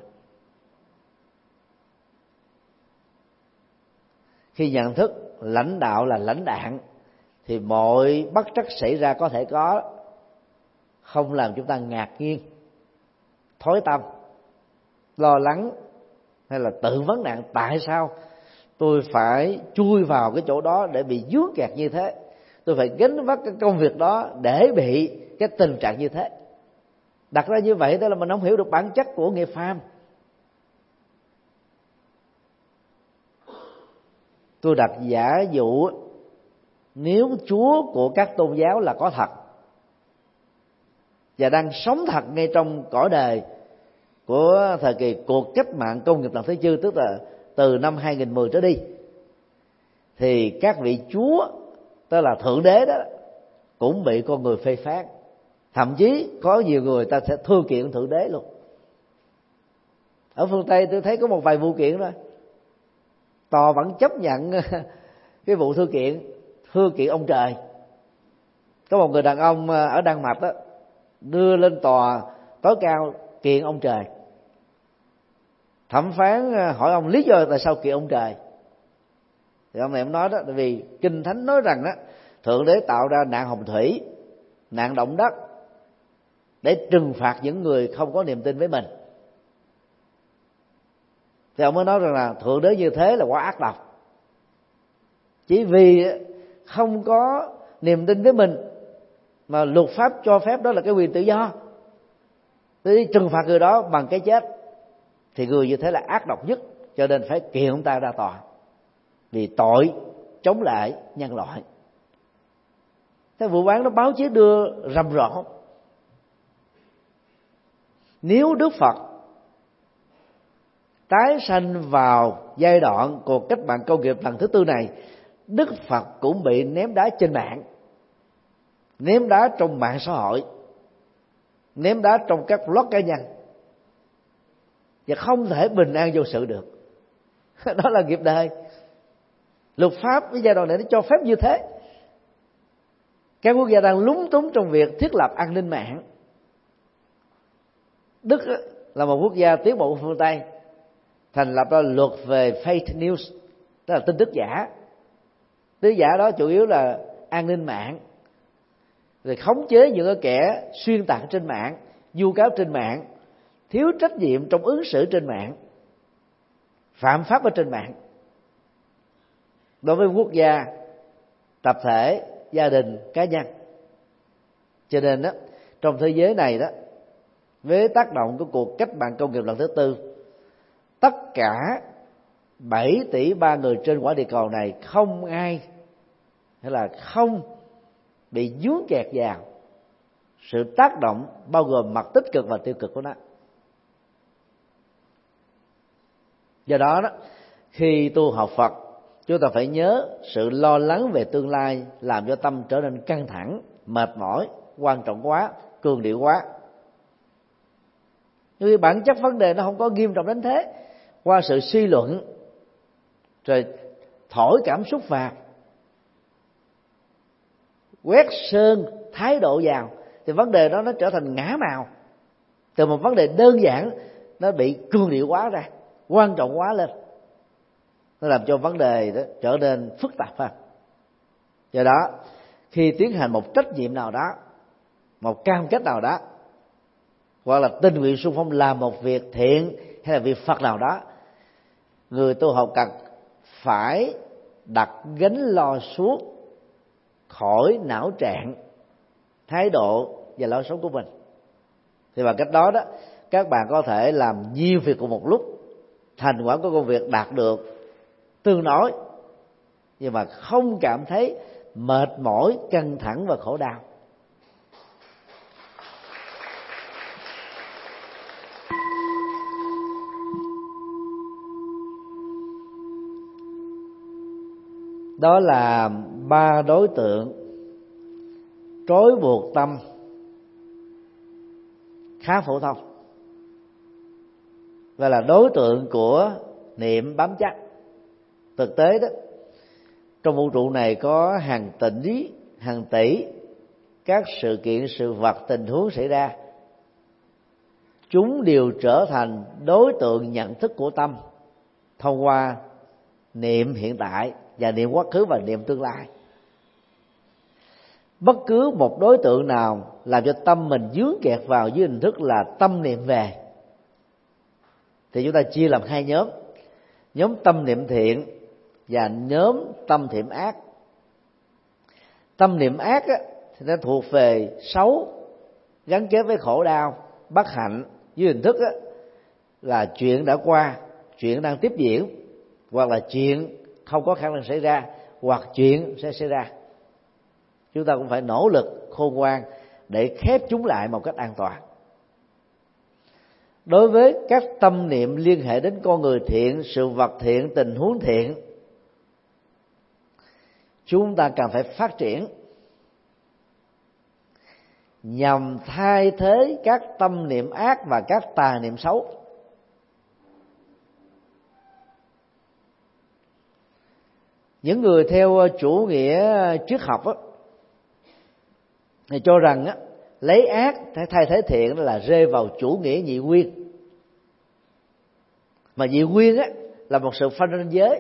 Khi nhận thức lãnh đạo là lãnh đạn thì mọi bất trắc xảy ra có thể có, không làm chúng ta ngạc nhiên, thối tâm, lo lắng hay là tự vấn nạn tại sao tôi phải chui vào cái chỗ đó để bị dướng kẹt như thế, tôi phải gánh vác cái công việc đó để bị cái tình trạng như thế. Đặt ra như vậy tức là mình không hiểu được bản chất của nghiệp phàm. Tôi đặt giả dụ nếu Chúa của các tôn giáo là có thật và đang sống thật ngay trong cõi đời của thời kỳ cuộc cách mạng công nghiệp lần thứ tư, tức là từ năm hai nghìn mười trở đi, thì các vị Chúa, tức là Thượng Đế đó, cũng bị con người phê phán. Thậm chí có nhiều người ta sẽ thưa kiện Thượng Đế luôn. Ở phương Tây tôi thấy có một vài vụ kiện đó, tòa vẫn chấp nhận cái vụ thư kiện, thư kiện ông trời. Có một người đàn ông ở Đan Mạch đó đưa lên tòa tối cao kiện ông trời. Thẩm phán hỏi ông lý do tại sao kiện ông trời, thì ông này ông nói đó, tại vì Kinh Thánh nói rằng đó Thượng Đế tạo ra nạn hồng thủy, nạn động đất để trừng phạt những người không có niềm tin với mình. Thì ông mới nói rằng là Thượng Đế như thế là quá ác độc. Chỉ vì không có niềm tin với mình mà luật pháp cho phép đó là cái quyền tự do, thì trừng phạt người đó bằng cái chết, thì người như thế là ác độc nhất, cho nên phải kiện ông ta ra tòa vì tội chống lại nhân loại. Thế vụ án đó báo chí đưa rầm rộ. Nếu Đức Phật tái sanh vào giai đoạn cuộc cách mạng công nghiệp lần thứ tư này, Đức Phật cũng bị ném đá trên mạng, ném đá trong mạng xã hội, ném đá trong các blog cá nhân, và không thể bình an vô sự được. Đó là nghiệp đời. Luật pháp với giai đoạn này nó cho phép như thế. Các quốc gia đang lúng túng trong việc thiết lập an ninh mạng. Đức là một quốc gia tiến bộ phương Tây, thành lập ra luật về fake news, tức là tin tức giả. Tin tức giả đó chủ yếu là an ninh mạng, rồi khống chế những cái kẻ xuyên tạc trên mạng, vu cáo trên mạng, thiếu trách nhiệm trong ứng xử trên mạng, phạm pháp ở trên mạng. Đối với quốc gia, tập thể, gia đình, cá nhân. Cho nên đó, trong thế giới này đó, với tác động của cuộc cách mạng công nghiệp lần thứ tư, tất cả bảy tỷ ba người trên quả địa cầu này không ai hay là không bị dướng kẹt vào sự tác động bao gồm mặt tích cực và tiêu cực của nó. Do đó đó, khi tu học Phật, chúng ta phải nhớ sự lo lắng về tương lai làm cho tâm trở nên căng thẳng, mệt mỏi, quan trọng quá, cường điệu quá. Nhưng bản chất vấn đề nó không có nghiêm trọng đến thế. Qua sự suy luận rồi thổi cảm xúc vào, quét sơn thái độ vào, thì vấn đề đó nó trở thành ngã màu. Từ một vấn đề đơn giản nó bị cường điệu quá ra, quan trọng quá lên, nó làm cho vấn đề đó trở nên phức tạp hơn. Do đó, khi tiến hành một trách nhiệm nào đó, một cam kết nào đó, hoặc là tình nguyện xung phong làm một việc thiện hay là việc Phật nào đó, người tu học cần phải đặt gánh lo suốt khỏi não trạng, thái độ và lối sống của mình. Thì bằng cách đó đó, các bạn có thể làm nhiều việc cùng một lúc, thành quả của công việc đạt được tương đối, nhưng mà không cảm thấy mệt mỏi, căng thẳng và khổ đau. Đó là ba đối tượng trói buộc tâm khá phổ thông, và là đối tượng của niệm bám chấp. Thực tế đó, trong vũ trụ này có hàng tỷ, hàng tỷ các sự kiện, sự vật, tình huống xảy ra. Chúng đều trở thành đối tượng nhận thức của tâm thông qua niệm hiện tại và niệm quá khứ và niệm tương lai. Bất cứ một đối tượng nào làm cho tâm mình dướng kẹt vào dưới hình thức là tâm niệm về, thì chúng ta chia làm hai nhóm: nhóm tâm niệm thiện và nhóm tâm niệm ác. Tâm niệm ác á, thì nó thuộc về xấu, gắn kết với khổ đau, bất hạnh, dưới hình thức á, là chuyện đã qua, chuyện đang tiếp diễn, hoặc là chuyện không có khả năng xảy ra, hoặc chuyện sẽ xảy ra. Chúng ta cũng phải nỗ lực khôn ngoan để khép chúng lại một cách an toàn. Đối với các tâm niệm liên hệ đến con người thiện, sự vật thiện, tình huống thiện, chúng ta cần phải phát triển nhằm thay thế các tâm niệm ác và các tà niệm xấu. Những người theo chủ nghĩa triết học á, thì cho rằng á, lấy ác thay thế thiện là rơi vào chủ nghĩa nhị nguyên. Mà nhị nguyên á, là một sự phân ranh giới.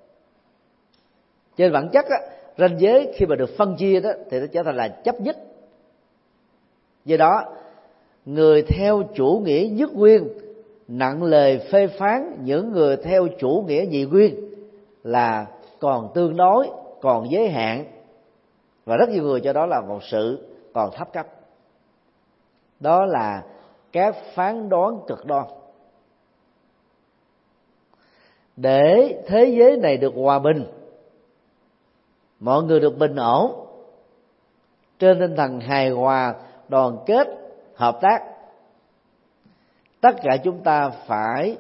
Trên bản chất á, ranh giới khi mà được phân chia đó thì nó trở thành là chấp nhất. Do đó, người theo chủ nghĩa nhất nguyên nặng lời phê phán những người theo chủ nghĩa nhị nguyên là còn tương đối, còn giới hạn, và rất nhiều người cho đó là một sự còn thấp cấp. Đó là các phán đoán cực đoan. Để thế giới này được hòa bình, mọi người được bình ổn, trên tinh thần hài hòa, đoàn kết, hợp tác. Tất cả chúng ta phải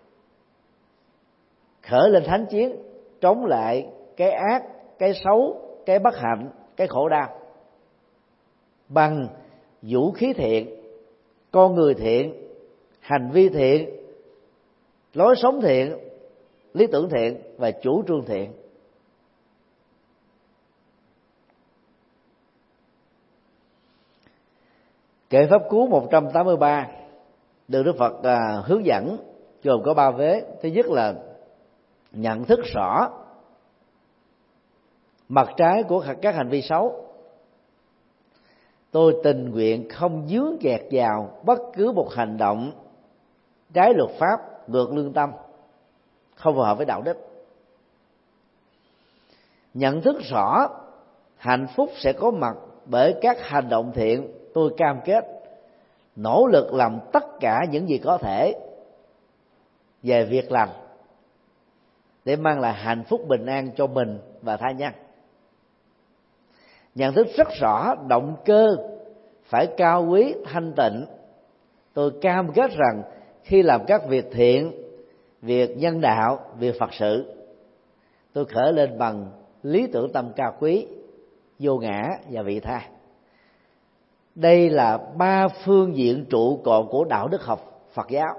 khởi lên thánh chiến, chống lại cái ác, cái xấu, cái bất hạnh, cái khổ đau bằng vũ khí thiện, con người thiện, hành vi thiện, lối sống thiện, lý tưởng thiện và chủ trương thiện. Kệ pháp cú một trăm tám mươi ba được Đức Phật à, hướng dẫn gồm có ba vế. Thứ nhất là nhận thức rõ mặt trái của các hành vi xấu. Tôi tình nguyện không dướng kẹt vào bất cứ một hành động trái luật pháp, ngược lương tâm, không phù hợp với đạo đức. Nhận thức rõ hạnh phúc sẽ có mặt bởi các hành động thiện. Tôi cam kết nỗ lực làm tất cả những gì có thể về việc làm để mang lại hạnh phúc bình an cho mình và tha nhân. Nhận thức rất rõ động cơ phải cao quý thanh tịnh. Tôi cam kết rằng khi làm các việc thiện, việc nhân đạo, việc Phật sự, tôi khởi lên bằng lý tưởng tâm cao quý, vô ngã và vị tha. Đây là ba phương diện trụ cột của đạo đức học Phật giáo.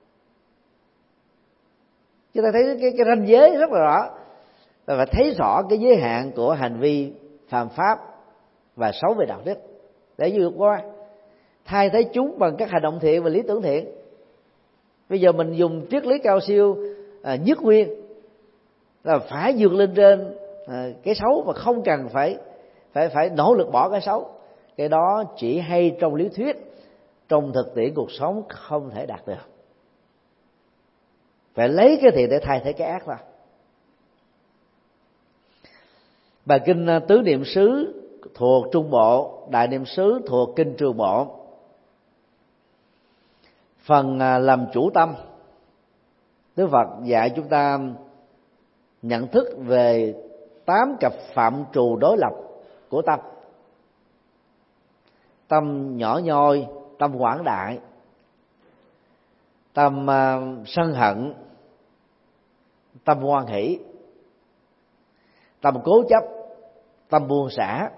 Chúng ta thấy cái, cái ranh giới rất là rõ, và phải thấy rõ cái giới hạn của hành vi phạm pháp và xấu về đạo đức để vượt qua, thay thế chúng bằng các hành động thiện và lý tưởng thiện. Bây giờ mình dùng triết lý cao siêu à, nhất nguyên là phải vượt lên trên à, cái xấu mà không cần phải phải phải nỗ lực bỏ cái xấu. Cái đó chỉ hay trong lý thuyết, trong thực tiễn cuộc sống không thể đạt được. Phải lấy cái thiện để thay thế cái ác ra. Bài kinh Tứ Niệm xứ thuộc Trung Bộ, Đại Niệm xứ thuộc kinh Trường Bộ. Phần làm chủ tâm, Đức Phật dạy chúng ta nhận thức về tám cặp phạm trù đối lập của tâm. Tâm nhỏ nhoi, tâm quảng đại, tâm uh, sân hận, tâm hoan hỷ, tâm cố chấp, tâm buông xả,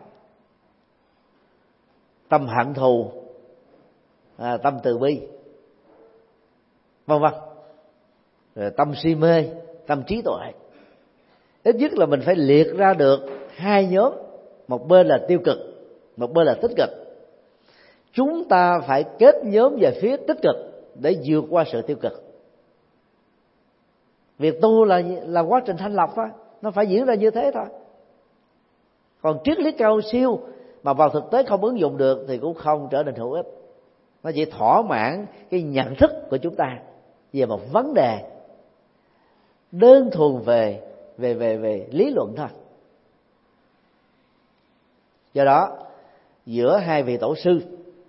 tâm hận thù, à, tâm từ bi, vân vân. Rồi tâm si mê, tâm trí tuệ. Ít nhất là mình phải liệt ra được hai nhóm, một bên là tiêu cực, một bên là tích cực. Chúng ta phải kết nhóm về phía tích cực để vượt qua sự tiêu cực. Việc tu là là quá trình thanh lọc thôi, nó phải diễn ra như thế thôi. Còn triết lý cao siêu mà vào thực tế không ứng dụng được thì cũng không trở nên hữu ích. Nó chỉ thỏa mãn cái nhận thức của chúng ta về một vấn đề đơn thuần về về về về lý luận thôi. Do đó, giữa hai vị tổ sư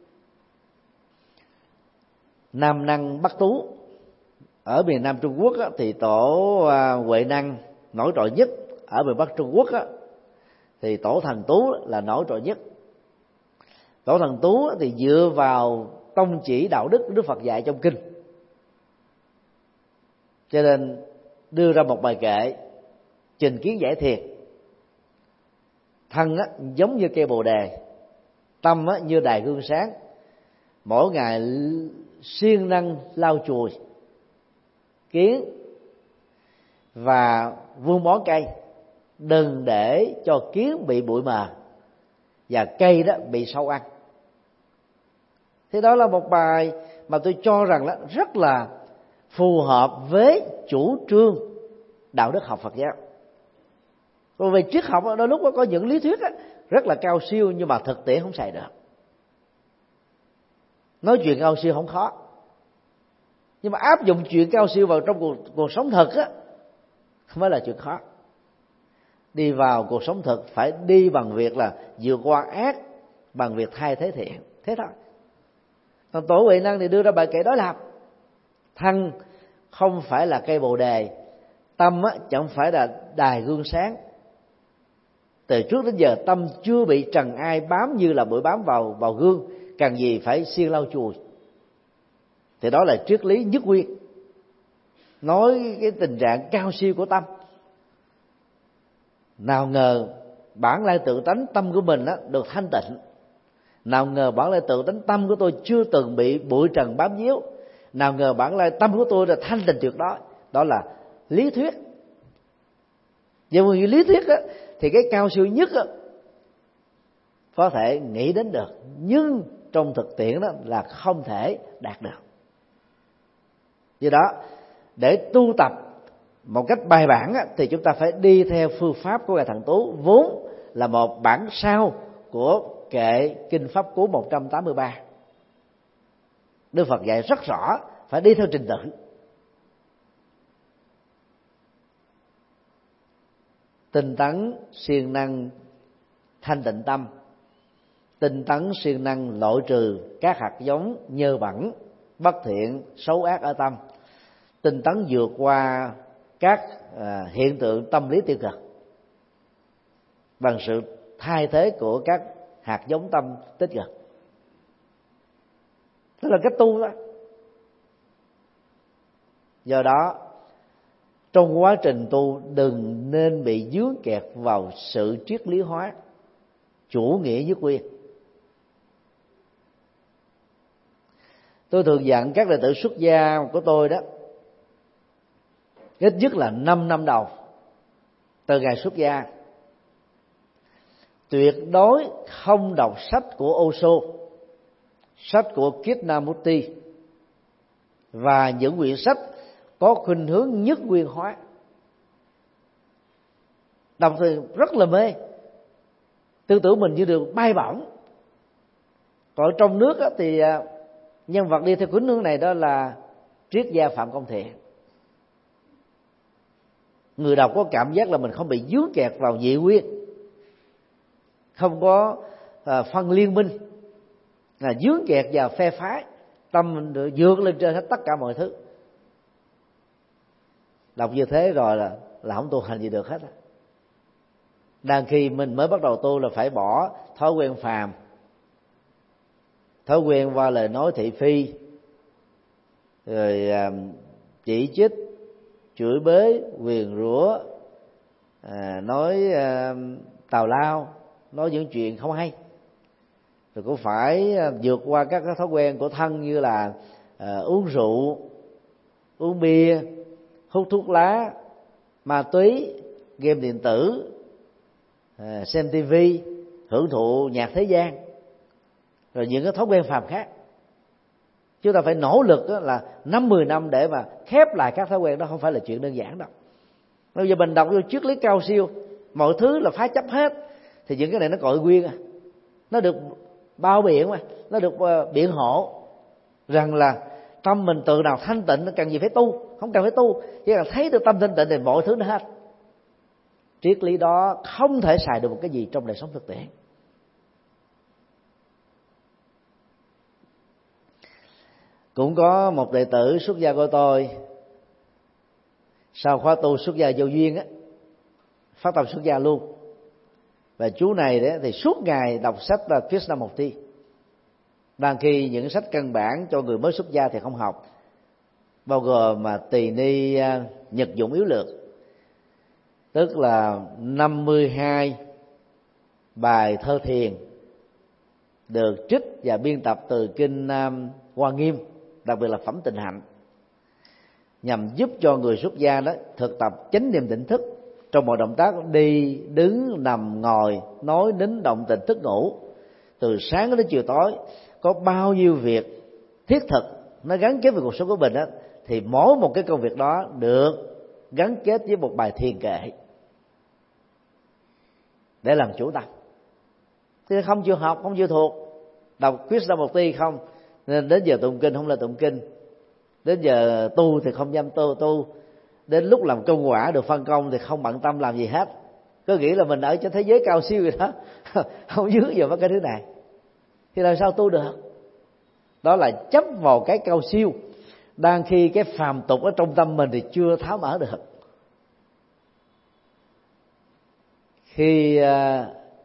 Nam Năng Bắc Tú ở miền Nam Trung Quốc á, thì tổ Huệ Năng nổi trội nhất. Ở miền Bắc Trung Quốc á, thì tổ Thần Tú là nổi trội nhất. Tổ Thần Tú á, thì dựa vào tông chỉ đạo đức Đức Phật dạy trong kinh, cho nên đưa ra một bài kệ trình kiến giải thiệt. Thân á, giống như cây bồ đề, tâm á, như đài gương sáng, mỗi ngày siêng năng lau chùi kiến và vun bón cây, đừng để cho kiến bị bụi mờ và cây đó bị sâu ăn. Thế đó là một bài mà tôi cho rằng là rất là phù hợp với chủ trương đạo đức học Phật giáo. Còn về triết học đôi lúc có những lý thuyết rất là cao siêu nhưng mà thực tiễn không xài được. Nói chuyện cao siêu không khó, nhưng mà áp dụng chuyện cao siêu vào trong cuộc, cuộc sống thực á, không phải là chuyện khó. Đi vào cuộc sống thực phải đi bằng việc là vượt qua ác bằng việc thay thế thiện, thế thôi. Còn tổ Huệ Năng thì đưa ra bài kệ đối lập. Thân không phải là cây bồ đề, tâm á, chẳng phải là đài gương sáng. từ trước đến giờ tâm chưa bị trần ai bám như là bụi bám vào vào gương, cần gì phải siêng lau chùi. Thì đó là triết lý nhất nguyên, nói cái tình trạng cao siêu của tâm. Nào ngờ bản lai tự tánh tâm của mình đó được thanh tịnh, nào ngờ bản lai tự tánh tâm của tôi chưa từng bị bụi trần bám víu, nào ngờ bản lai tâm của tôi là thanh tịnh tuyệt đối. Đó là lý thuyết. Về một lý thuyết á, thì cái cao siêu nhất á, có thể nghĩ đến được, nhưng trong thực tiễn đó là không thể đạt được. Do đó, để tu tập một cách bài bản á, thì chúng ta phải đi theo phương pháp của Ngài Thần Tú, vốn là một bản sao của kệ Kinh Pháp Cú một trăm tám mươi ba. Đức Phật dạy rất rõ phải đi theo trình tự. Tinh tấn siêng năng thanh tịnh tâm, tinh tấn siêng năng loại trừ các hạt giống nhơ bẩn, bất thiện, xấu ác ở tâm, tinh tấn vượt qua các à, hiện tượng tâm lý tiêu cực bằng sự thay thế của các hạt giống tâm tích cực. Đó là cách tu đó. Do đó, trong quá trình tu đừng nên bị dướng kẹt vào sự triết lý hóa, chủ nghĩa nhất nguyên. Tôi thường dặn các đệ tử xuất gia của tôi đó, ít nhất là năm năm đầu từ ngày xuất gia, tuyệt đối không đọc sách của Osho, sách của Krishnamurti và những quyển sách có khuynh hướng nhất nguyên hóa. Đọc thì rất là mê, tư tưởng mình như được bay bổng. Còn trong nước á, thì nhân vật đi theo khuynh hướng này đó là triết gia Phạm Công Thiện. Người đọc có cảm giác là mình không bị dướng kẹt vào nhị nguyên, không có à, phân liên minh, là dướng kẹt vào phe phái, tâm mình được vượt lên trên hết tất cả mọi thứ. Đọc như thế rồi là là không tu hành gì được hết. Đang khi mình mới bắt đầu tu là phải bỏ thói quen phàm, thói quen qua lời nói thị phi, rồi chỉ trích, chửi bới, nguyền rủa, à, nói à, tào lao, nói những chuyện không hay. Rồi cũng phải vượt qua các thói quen của thân như là à, uống rượu, uống bia, hút thuốc lá, ma túy, game điện tử, à, xem tivi, hưởng thụ nhạc thế gian, rồi những cái thói quen phàm khác. Chúng ta phải nỗ lực là năm mười năm để mà khép lại các thói quen đó, không phải là chuyện đơn giản đâu. Bây giờ mình đọc vô triết lý cao siêu, mọi thứ là phá chấp hết, thì những cái này nó gọi nguyên à, nó được bao biện mà, nó được uh, biện hộ rằng là tâm mình từ nào thanh tịnh, nó cần gì phải tu, không cần phải tu, chỉ cần thấy được tâm thanh tịnh thì mọi thứ nó hết. Triết lý đó không thể xài được một cái gì trong đời sống thực tiễn. Cũng có một đệ tử xuất gia của tôi, sau khóa tu xuất gia vô duyên á, phát tâm xuất gia luôn. Và chú này đấy thì suốt ngày đọc sách là Krishnamurti, đang khi những sách căn bản cho người mới xuất gia thì không học, bao gồm mà Tỳ Ni Nhật Dụng Yếu Lược, tức là năm mươi hai bài thơ thiền được trích và biên tập từ kinh Hoa Nghiêm, đặc biệt là phẩm Tịnh Hạnh, nhằm giúp cho người xuất gia đó thực tập chánh niệm tỉnh thức trong mọi động tác đi, đứng, nằm, ngồi, nói, nín, động, tịnh, thức, ngủ, từ sáng đến chiều tối. Có bao nhiêu việc thiết thực nó gắn kết với cuộc sống của mình đó, thì mỗi một cái công việc đó được gắn kết với một bài thiền kệ để làm chủ tâm. Thì không chịu học, không chịu thuộc, đọc Krishnamurti không, nên đến giờ tụng kinh không là tụng kinh, đến giờ tu thì không dám tu tu, đến lúc làm công quả được phân công thì không bận tâm làm gì hết, cứ nghĩ là mình ở trên thế giới cao siêu rồi đó, không dướng vào cái thứ này, thì làm sao tu được? Đó là chấp vào cái cao siêu, đang khi cái phàm tục ở trong tâm mình thì chưa tháo mở được. Khi uh,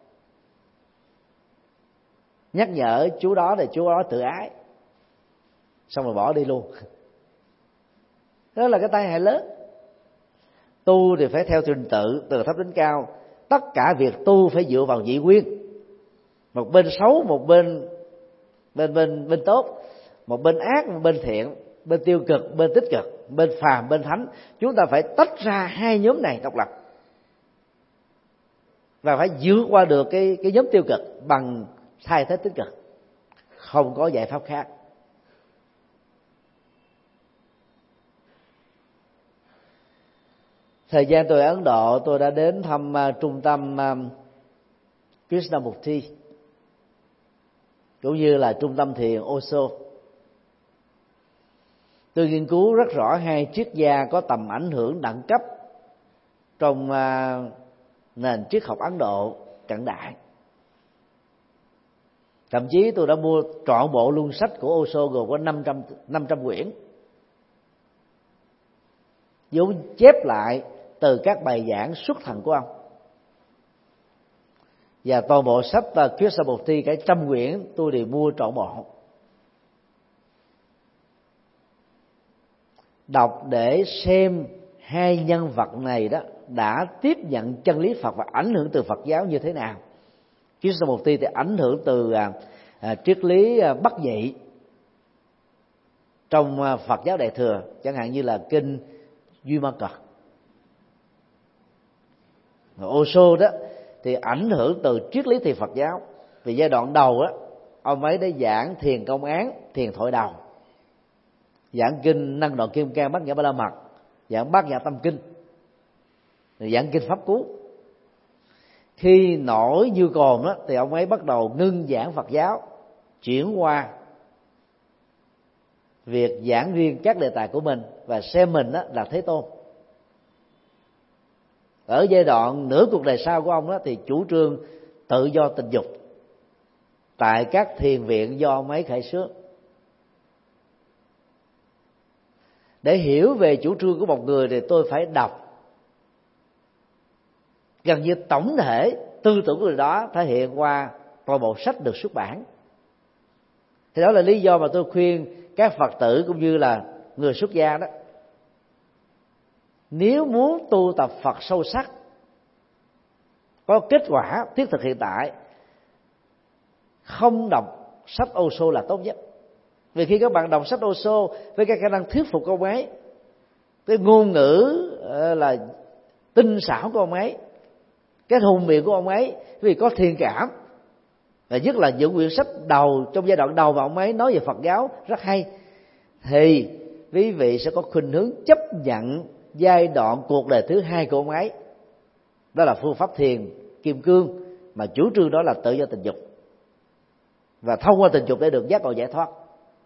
nhắc nhở chú đó thì chú đó tự ái, xong rồi bỏ đi luôn. Đó là cái tai hại lớn. Tu thì phải theo trình tự từ thấp đến cao. Tất cả việc tu phải dựa vào nhị nguyên, một bên xấu, một bên bên bên bên tốt, một bên ác, một bên thiện, bên tiêu cực, bên tích cực, bên phàm, bên thánh. Chúng ta phải tách ra hai nhóm này độc lập và phải vượt qua được cái cái nhóm tiêu cực bằng thay thế tích cực, không có giải pháp khác. Thời gian tôi ở Ấn Độ, tôi đã đến thăm uh, trung tâm uh, Krishnamurti, cũng như là trung tâm thiền Osho. Tôi nghiên cứu rất rõ hai triết gia có tầm ảnh hưởng đẳng cấp trong uh, nền triết học Ấn Độ cận đại. Thậm chí tôi đã mua trọn bộ luân sách của Osho gồm có năm trăm quyển, vốn chép lại từ các bài giảng xuất thần của ông. Và toàn bộ sách Krishnamurti cả trăm quyển tôi đều mua trọn bộ. Đọc để xem hai nhân vật này đó đã tiếp nhận chân lý Phật và ảnh hưởng từ Phật giáo như thế nào. Krishnamurti thì ảnh hưởng từ à, à, triết lý à, Bắc Nhị trong à, Phật giáo Đại thừa, chẳng hạn như là kinh Duy Ma Cật. Osho đó thì ảnh hưởng từ triết lý thiền Phật giáo. Vì giai đoạn đầu á, ông ấy đã giảng thiền công án, thiền thoại đầu, giảng kinh Năng Đoạn Kim Cang, Bát Nhã Ba La Mật, giảng Bát Nhã Tâm Kinh, giảng kinh Pháp Cú. Khi nổi như cồn đó thì ông ấy bắt đầu ngưng giảng Phật giáo, chuyển qua việc giảng riêng các đề tài của mình và xem mình đó là Thế Tôn. Ở giai đoạn nửa cuộc đời sau của ông đó thì chủ trương tự do tình dục tại các thiền viện do ông ấy khởi xướng. Để hiểu về chủ trương của một người thì tôi phải đọc gần như tổng thể tư tưởng của người đó thể hiện qua toàn bộ sách được xuất bản. Thì đó là lý do mà tôi khuyên các Phật tử cũng như là người xuất gia đó, nếu muốn tu tập Phật sâu sắc, có kết quả thiết thực hiện tại, không đọc sách Osho là tốt nhất. Vì khi các bạn đọc sách Osho với cái khả năng thuyết phục của ông ấy, cái ngôn ngữ là tinh xảo của ông ấy, cái hùng biện của ông ấy, vì có thiện cảm, và nhất là những quyển sách đầu trong giai đoạn đầu mà ông ấy nói về Phật giáo rất hay, thì quý vị sẽ có khuynh hướng chấp nhận giai đoạn cuộc đời thứ hai của ông ấy, đó là phương pháp thiền kim cương, mà chủ trương đó là tự do tình dục, và thông qua tình dục để được giác ngộ giải thoát.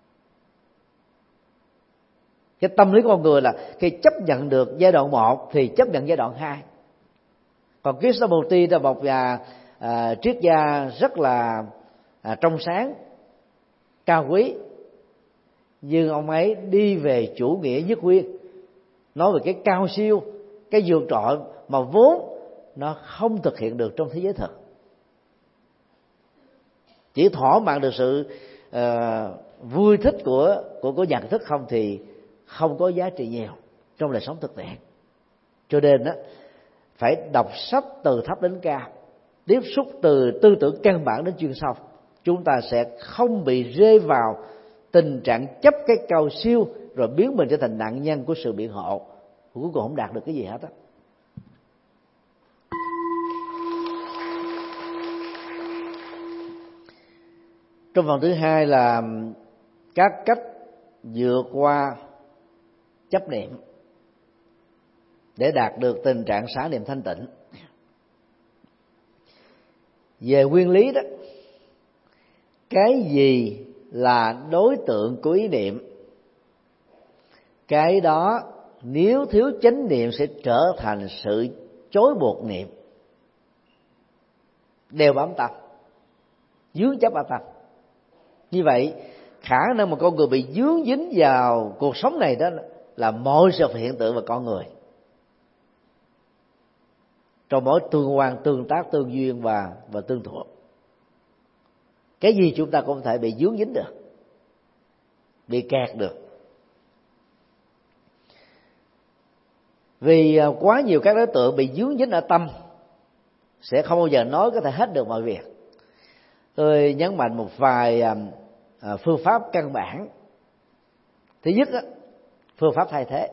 Cái tâm lý của con người là khi chấp nhận được giai đoạn một thì chấp nhận giai đoạn hai. Còn Krishnamurti là một nhà à, triết gia rất là à, trong sáng, cao quý, nhưng ông ấy đi về chủ nghĩa nhất nguyên, nói về cái cao siêu, cái vượt trội mà vốn nó không thực hiện được trong thế giới thực. Chỉ thỏa mãn được sự uh, vui thích của của của nhận thức không thì không có giá trị nhiều trong đời sống thực tiễn. Cho nên đó, phải đọc sách từ thấp đến cao, tiếp xúc từ tư tưởng căn bản đến chuyên sâu, chúng ta sẽ không bị rơi vào tình trạng chấp cái cao siêu rồi biến mình trở thành nạn nhân của sự biện hộ, cuối cùng không đạt được cái gì hết á. Trong phần thứ hai là các cách vượt qua chấp niệm để đạt được tình trạng xả niệm thanh tịnh. Về nguyên lý đó, cái gì là đối tượng của ý niệm, cái đó nếu thiếu chánh niệm sẽ trở thành sự chối buộc niệm, đều bám tâm, dướng chấp vào tâm. Như vậy khả năng mà con người bị dướng dính vào cuộc sống này đó là mọi sự hiện tượng và con người. trong mối tương quan, tương tác, tương duyên và và tương thuộc. Cái gì chúng ta cũng có thể bị vướng dính được, bị kẹt được. Vì quá nhiều các đối tượng bị vướng dính ở tâm sẽ không bao giờ nói có thể hết được mọi việc. Tôi nhấn mạnh một vài phương pháp căn bản. Thứ nhất, phương pháp thay thế.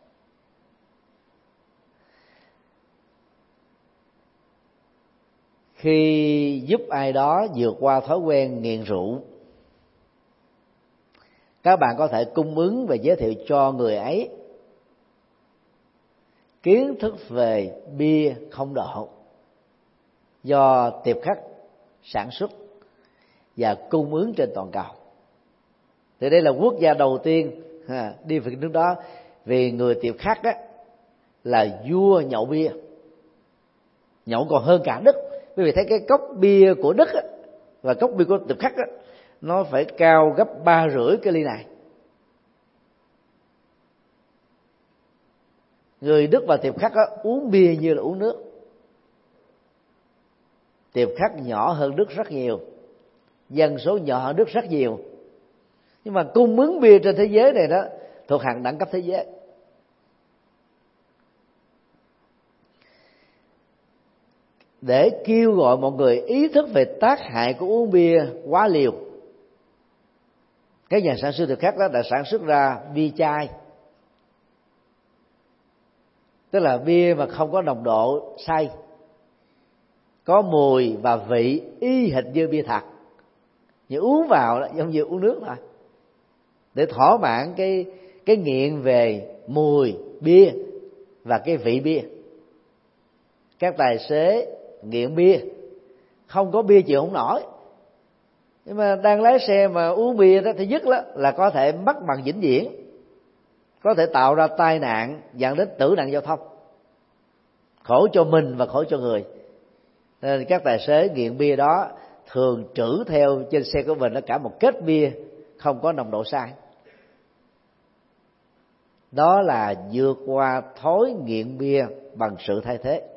Khi giúp ai đó vượt qua thói quen nghiện rượu, các bạn có thể cung ứng và giới thiệu cho người ấy kiến thức về bia không độ do Tiệp Khắc sản xuất và cung ứng trên toàn cầu. Thì đây là quốc gia đầu tiên ha, đi về nước đó, vì người Tiệp Khắc á, là vua nhậu bia, nhậu còn hơn cả Đức. Quý vị thấy cái cốc bia của Đức á, và cốc bia của Tiệp Khắc á, nó phải cao gấp ba rưỡi cái ly này. Người Đức và Tiệp Khắc á, uống bia như là uống nước. Tiệp Khắc nhỏ hơn Đức rất nhiều, dân số nhỏ hơn Đức rất nhiều, nhưng mà cung ứng bia trên thế giới này đó thuộc hàng đẳng cấp thế giới. Để kêu gọi mọi người ý thức về tác hại của uống bia quá liều, các nhà sản xuất Tiệp Khắc đó đã sản xuất ra bia chai, tức là bia mà không có nồng độ say, có mùi và vị y hệt như bia thật, nhưng uống vào đó giống như uống nước thôi, để thỏa mãn cái cái nghiện về mùi bia và cái vị bia. Các tài xế nghiện bia không có bia chịu không nổi, nhưng mà đang lái xe mà uống bia đó, thứ nhất đó là có thể mất bằng vĩnh viễn, có thể tạo ra tai nạn dẫn đến tử nạn giao thông, khổ cho mình và khổ cho người. Nên các tài xế nghiện bia đó thường trữ theo trên xe của mình nó cả một kết bia không có nồng độ sai. Đó là vượt qua thói nghiện bia bằng sự thay thế.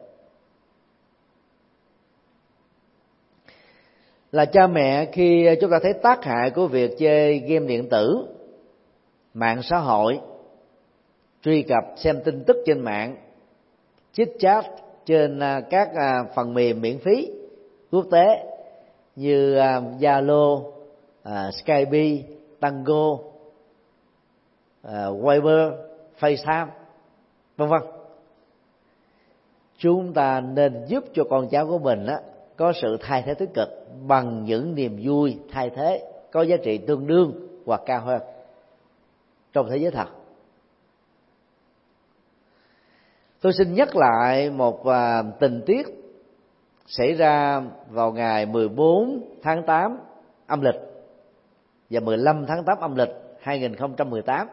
Là cha mẹ, khi chúng ta thấy tác hại của việc chơi game điện tử, mạng xã hội, truy cập xem tin tức trên mạng, chit chat trên các phần mềm miễn phí quốc tế như Zalo, Skype, Tango, Viber, FaceTime, vân vân, chúng ta nên giúp cho con cháu của mình á, có sự thay thế tích cực bằng những niềm vui thay thế có giá trị tương đương hoặc cao hơn trong thế giới thật. Tôi xin nhắc lại một uh, tình tiết xảy ra vào ngày mười bốn tháng tám âm lịch và mười lăm tháng tám âm lịch hai nghìn không trăm mười tám.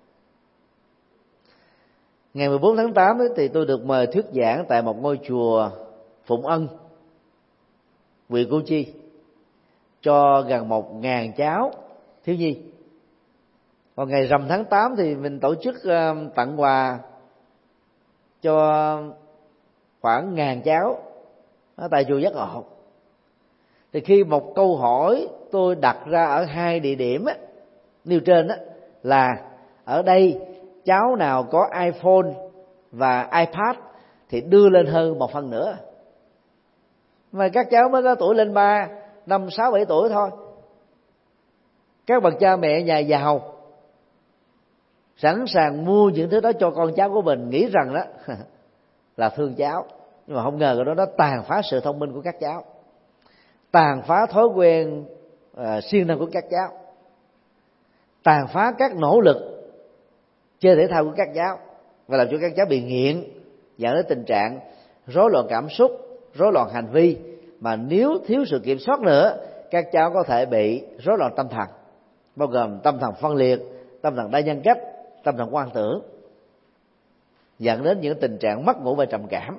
Ngày mười bốn tháng tám ấy, thì tôi được mời thuyết giảng tại một ngôi chùa Phụng Ân, huyện Củ Chi, cho gần một ngàn cháu thiếu nhi. Còn ngày rằm tháng tám thì mình tổ chức uh, tặng quà cho khoảng ngàn cháu ở tại chùa Giác Ngộ. Thì khi một câu hỏi tôi đặt ra ở hai địa điểm á, nêu trên á, là ở đây cháu nào có iPhone và iPad thì đưa lên hơn một phần nữa, mà các cháu mới có tuổi lên ba, năm, sáu, bảy tuổi thôi. Các bậc cha mẹ nhà giàu sẵn sàng mua những thứ đó cho con cháu của mình, nghĩ rằng đó là thương cháu, nhưng mà không ngờ cái đó nó tàn phá sự thông minh của các cháu, tàn phá thói quen uh, siêng năng của các cháu, tàn phá các nỗ lực chơi thể thao của các cháu, và làm cho các cháu bị nghiện, dẫn đến tình trạng rối loạn cảm xúc, rối loạn hành vi, mà nếu thiếu sự kiểm soát nữa, các cháu có thể bị rối loạn tâm thần, bao gồm tâm thần phân liệt, tâm thần đa nhân cách, tâm thần quan tưởng, dẫn đến những tình trạng mất ngủ và trầm cảm.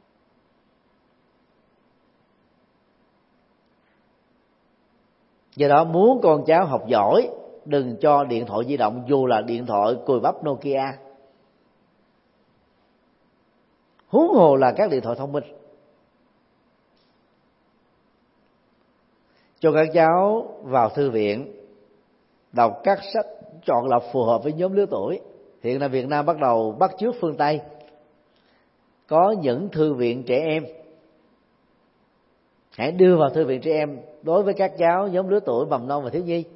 Do đó muốn con cháu học giỏi, đừng cho điện thoại di động, dù là điện thoại cùi bắp Nokia. huống hồ là các điện thoại thông minh. Cho các cháu vào thư viện đọc các sách chọn lọc phù hợp với nhóm lứa tuổi. Hiện nay Việt Nam bắt đầu bắt chước phương Tây, có những thư viện trẻ em. Hãy đưa vào thư viện trẻ em đối với các cháu nhóm lứa tuổi mầm non và thiếu nhi.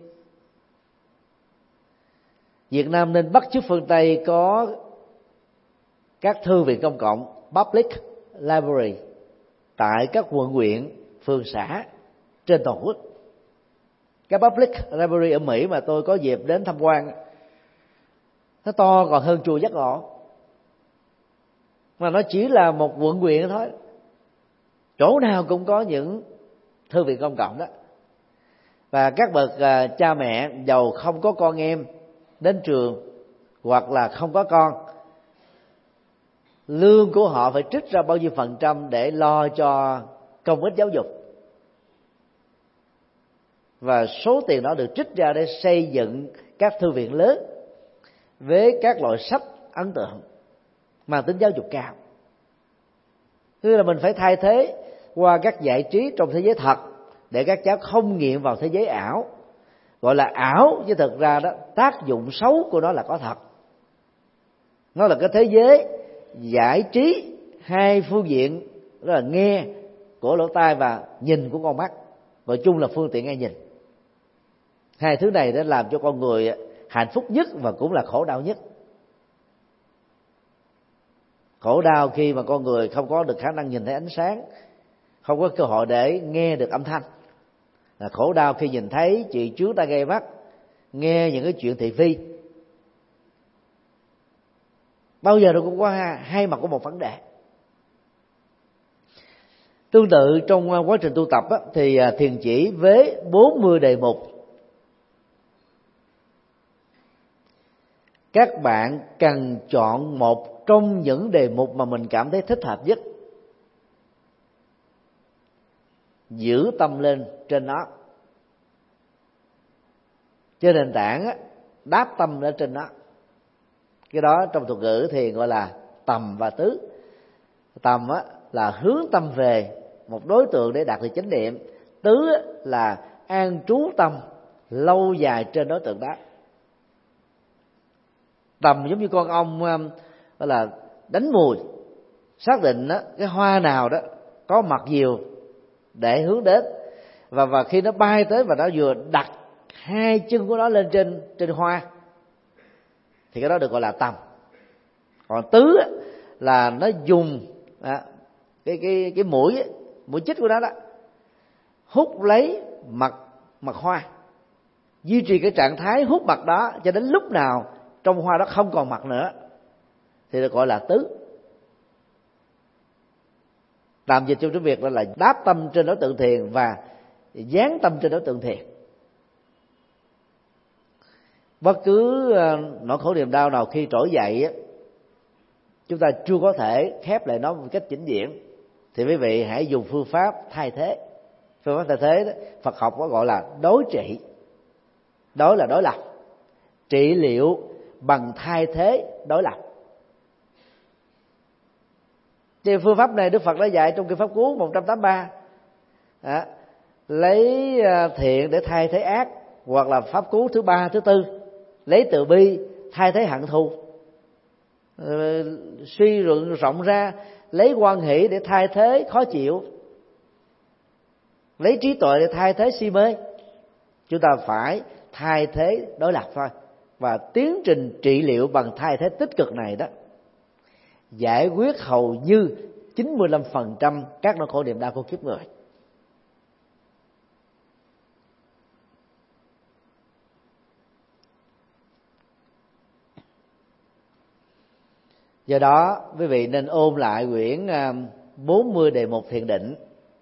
Việt Nam nên bắt chước phương Tây, có các thư viện công cộng public library tại các quận huyện, phường xã trên toàn quốc. Cái public library ở Mỹ mà tôi có dịp đến tham quan, nó to còn hơn chùa Giác Ngộ, mà nó chỉ là một quận huyện thôi, chỗ nào cũng có những thư viện công cộng đó. Và các bậc uh, cha mẹ giàu không có con em đến trường hoặc là không có con, lương của họ phải trích ra bao nhiêu phần trăm để lo cho công ích giáo dục, và số tiền đó được trích ra để xây dựng các thư viện lớn với các loại sách ấn tượng mang tính giáo dục cao. Tức là mình phải thay thế qua các giải trí trong thế giới thật để các cháu không nghiện vào thế giới ảo. Gọi là ảo chứ thực ra đó, tác dụng xấu của nó là có thật. Nó là cái thế giới giải trí hai phương diện, đó là nghe của lỗ tai và nhìn của con mắt, gọi chung là phương tiện nghe nhìn. Hai thứ này đã làm cho con người hạnh phúc nhất và cũng là khổ đau nhất. Khổ đau khi mà con người không có được khả năng nhìn thấy ánh sáng, không có cơ hội để nghe được âm thanh. Là khổ đau khi nhìn thấy chuyện chướng tai gai mắt, nghe những cái chuyện thị phi. Bao giờ nó cũng có hai, hai mặt của một vấn đề. Tương tự trong quá trình tu tập á, thì thiền chỉ với bốn mươi đề mục. Các bạn cần chọn một trong những đề mục mà mình cảm thấy thích hợp nhất, giữ tâm lên trên nó, trên nền tảng á, đáp tâm lên trên nó. Cái đó trong thuật ngữ thì gọi là tầm và tứ. Tầm á, là hướng tâm về một đối tượng để đạt được chánh niệm. Tứ á, là an trú tâm lâu dài trên đối tượng đó. Tầm giống như con ong gọi là đánh mùi, xác định đó, cái hoa nào đó có mật nhiều để hướng đến, và và khi nó bay tới và nó vừa đặt hai chân của nó lên trên trên hoa thì cái đó được gọi là tầm. Còn tứ là nó dùng à, cái cái cái mũi mũi chích của nó đó hút lấy mật mật hoa, duy trì cái trạng thái hút mật đó cho đến lúc nào trong hoa đó không còn mật nữa thì được gọi là tứ. Tạm dịch trong tiếng Việt đó là đáp tâm trên đối tượng thiền và dán tâm trên đối tượng thiền. Bất cứ nỗi khổ niềm đau nào khi trỗi dậy, chúng ta chưa có thể khép lại nó một cách chỉnh diễn, thì quý vị hãy dùng phương pháp thay thế. Phương pháp thay thế đó, Phật học có gọi là đối trị. Đối là đối lập, trị liệu bằng thay thế đối lập. Thì phương pháp này Đức Phật đã dạy trong kinh Pháp Cú một trăm tám mươi ba. À, lấy thiện để thay thế ác, hoặc là Pháp Cú thứ ba, thứ tư, lấy từ bi thay thế hận thù. Ừ, suy luận rộng ra, lấy hoan hỷ để thay thế khó chịu, lấy trí tuệ để thay thế si mê. Chúng ta phải thay thế đối lập thôi. Và tiến trình trị liệu bằng thay thế tích cực này đó giải quyết hầu như chín mươi lăm phần trăm các nỗi khổ niềm đau của kiếp người. Do đó quý vị nên ôn lại quyển bốn mươi đề mục thiền định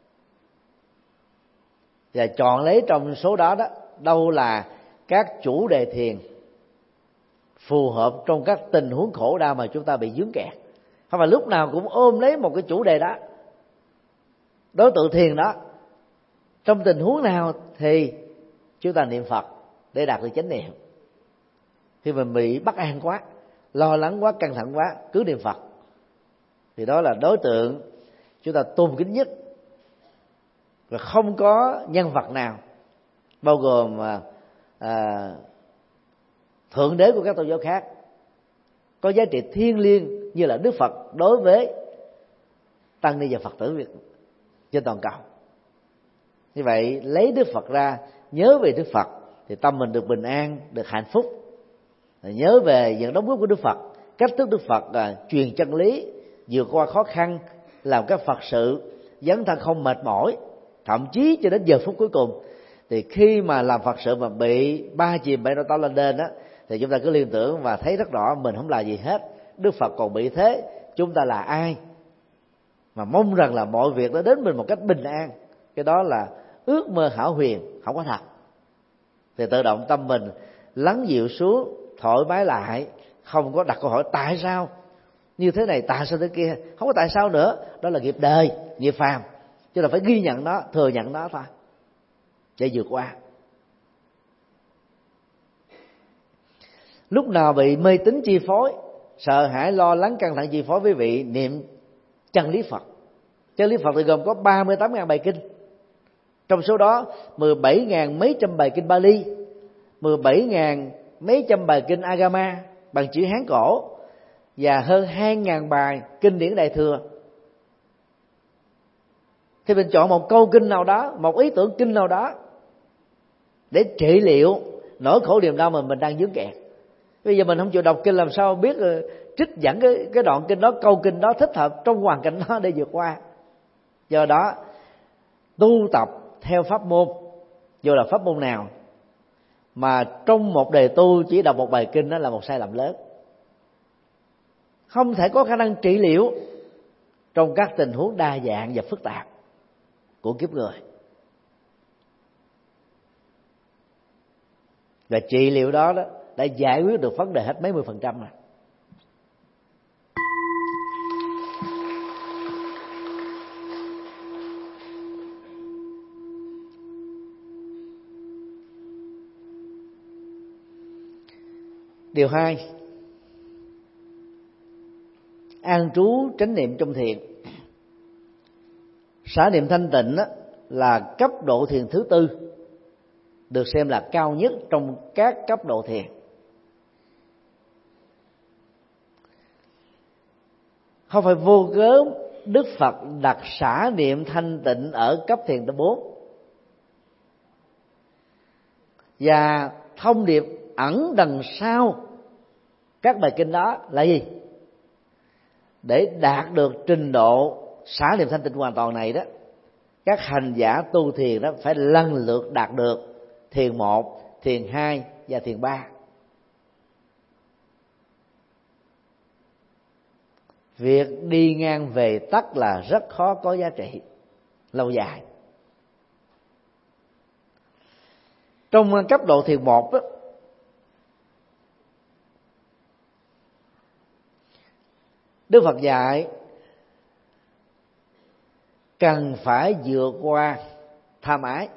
và chọn lấy trong số đó đó đâu là các chủ đề thiền phù hợp trong các tình huống khổ đau mà chúng ta bị vướng kẹt. Không phải lúc nào cũng ôm lấy một cái chủ đề đó, đối tượng thiền đó. Trong tình huống nào thì chúng ta niệm Phật để đạt được chánh niệm. Khi mình bị bất an quá, lo lắng quá, căng thẳng quá, cứ niệm Phật thì đó là đối tượng chúng ta tôn kính nhất, và không có nhân vật nào bao gồm à, à, thượng đế của các tôn giáo khác có giá trị thiêng liêng như là Đức Phật đối với tăng ni và Phật tử Việt trên toàn cầu. Như vậy lấy Đức Phật ra, nhớ về Đức Phật thì tâm mình được bình an, được hạnh phúc. Nhớ về những đóng góp của Đức Phật, cách thức Đức Phật à, truyền chân lý, vượt qua khó khăn, làm các Phật sự, dấn thân không mệt mỏi, thậm chí cho đến giờ phút cuối cùng. Thì khi mà làm Phật sự mà bị ba chìm bảy nỗi tao lên đên á, thì chúng ta cứ liên tưởng và thấy rất rõ mình không là gì hết. Đức Phật còn bị thế, chúng ta là ai? Mà mong rằng là mọi việc nó đến mình một cách bình an. Cái đó là ước mơ hão huyền, không có thật. Thì tự động tâm mình lắng dịu xuống, thoải mái lại, không có đặt câu hỏi tại sao như thế này, tại sao thế kia, không có tại sao nữa. Đó là nghiệp đời, nghiệp phàm, chứ là phải ghi nhận nó, thừa nhận nó thôi để vượt qua. Lúc nào bị mê tín chi phối, sợ hãi, lo lắng, căng thẳng chi phối, quý vị niệm chân lý Phật. Chân lý Phật thì gồm có ba mươi tám nghìn bài kinh, trong số đó mười bảy nghìn mấy trăm bài kinh Bali, mười bảy nghìn mấy trăm bài kinh Agama bằng chữ Hán cổ, và hơn hai nghìn bài kinh điển Đại Thừa. Thì mình chọn một câu kinh nào đó, một ý tưởng kinh nào đó để trị liệu nỗi khổ niềm đau mà mình đang vướng kẹt. Bây giờ mình không chịu đọc kinh, làm sao biết trích dẫn cái, cái đoạn kinh đó, câu kinh đó thích hợp trong hoàn cảnh đó để vượt qua. Do đó tu tập theo pháp môn, dù là pháp môn nào, mà trong một đề tu chỉ đọc một bài kinh, đó là một sai lầm lớn, không thể có khả năng trị liệu trong các tình huống đa dạng và phức tạp của kiếp người. Và trị liệu đó, đó đã giải quyết được vấn đề hết mấy mươi phần trăm rồi. Điều hai, an trú chánh niệm trong thiền. Xả niệm thanh tịnh là cấp độ thiền thứ tư, được xem là cao nhất trong các cấp độ thiền. Không phải vô cớ Đức Phật đặt xả niệm thanh tịnh ở cấp thiền thứ bốn. Và thông điệp ẩn đằng sau các bài kinh đó là gì? Để đạt được trình độ xả niệm thanh tịnh hoàn toàn này đó, các hành giả tu thiền đó phải lần lượt đạt được thiền một, thiền hai và thiền ba. Việc đi ngang về tắt là rất khó có giá trị lâu dài. Trong cấp độ thiền một đó, Đức Phật dạy cần phải vượt qua tham ái.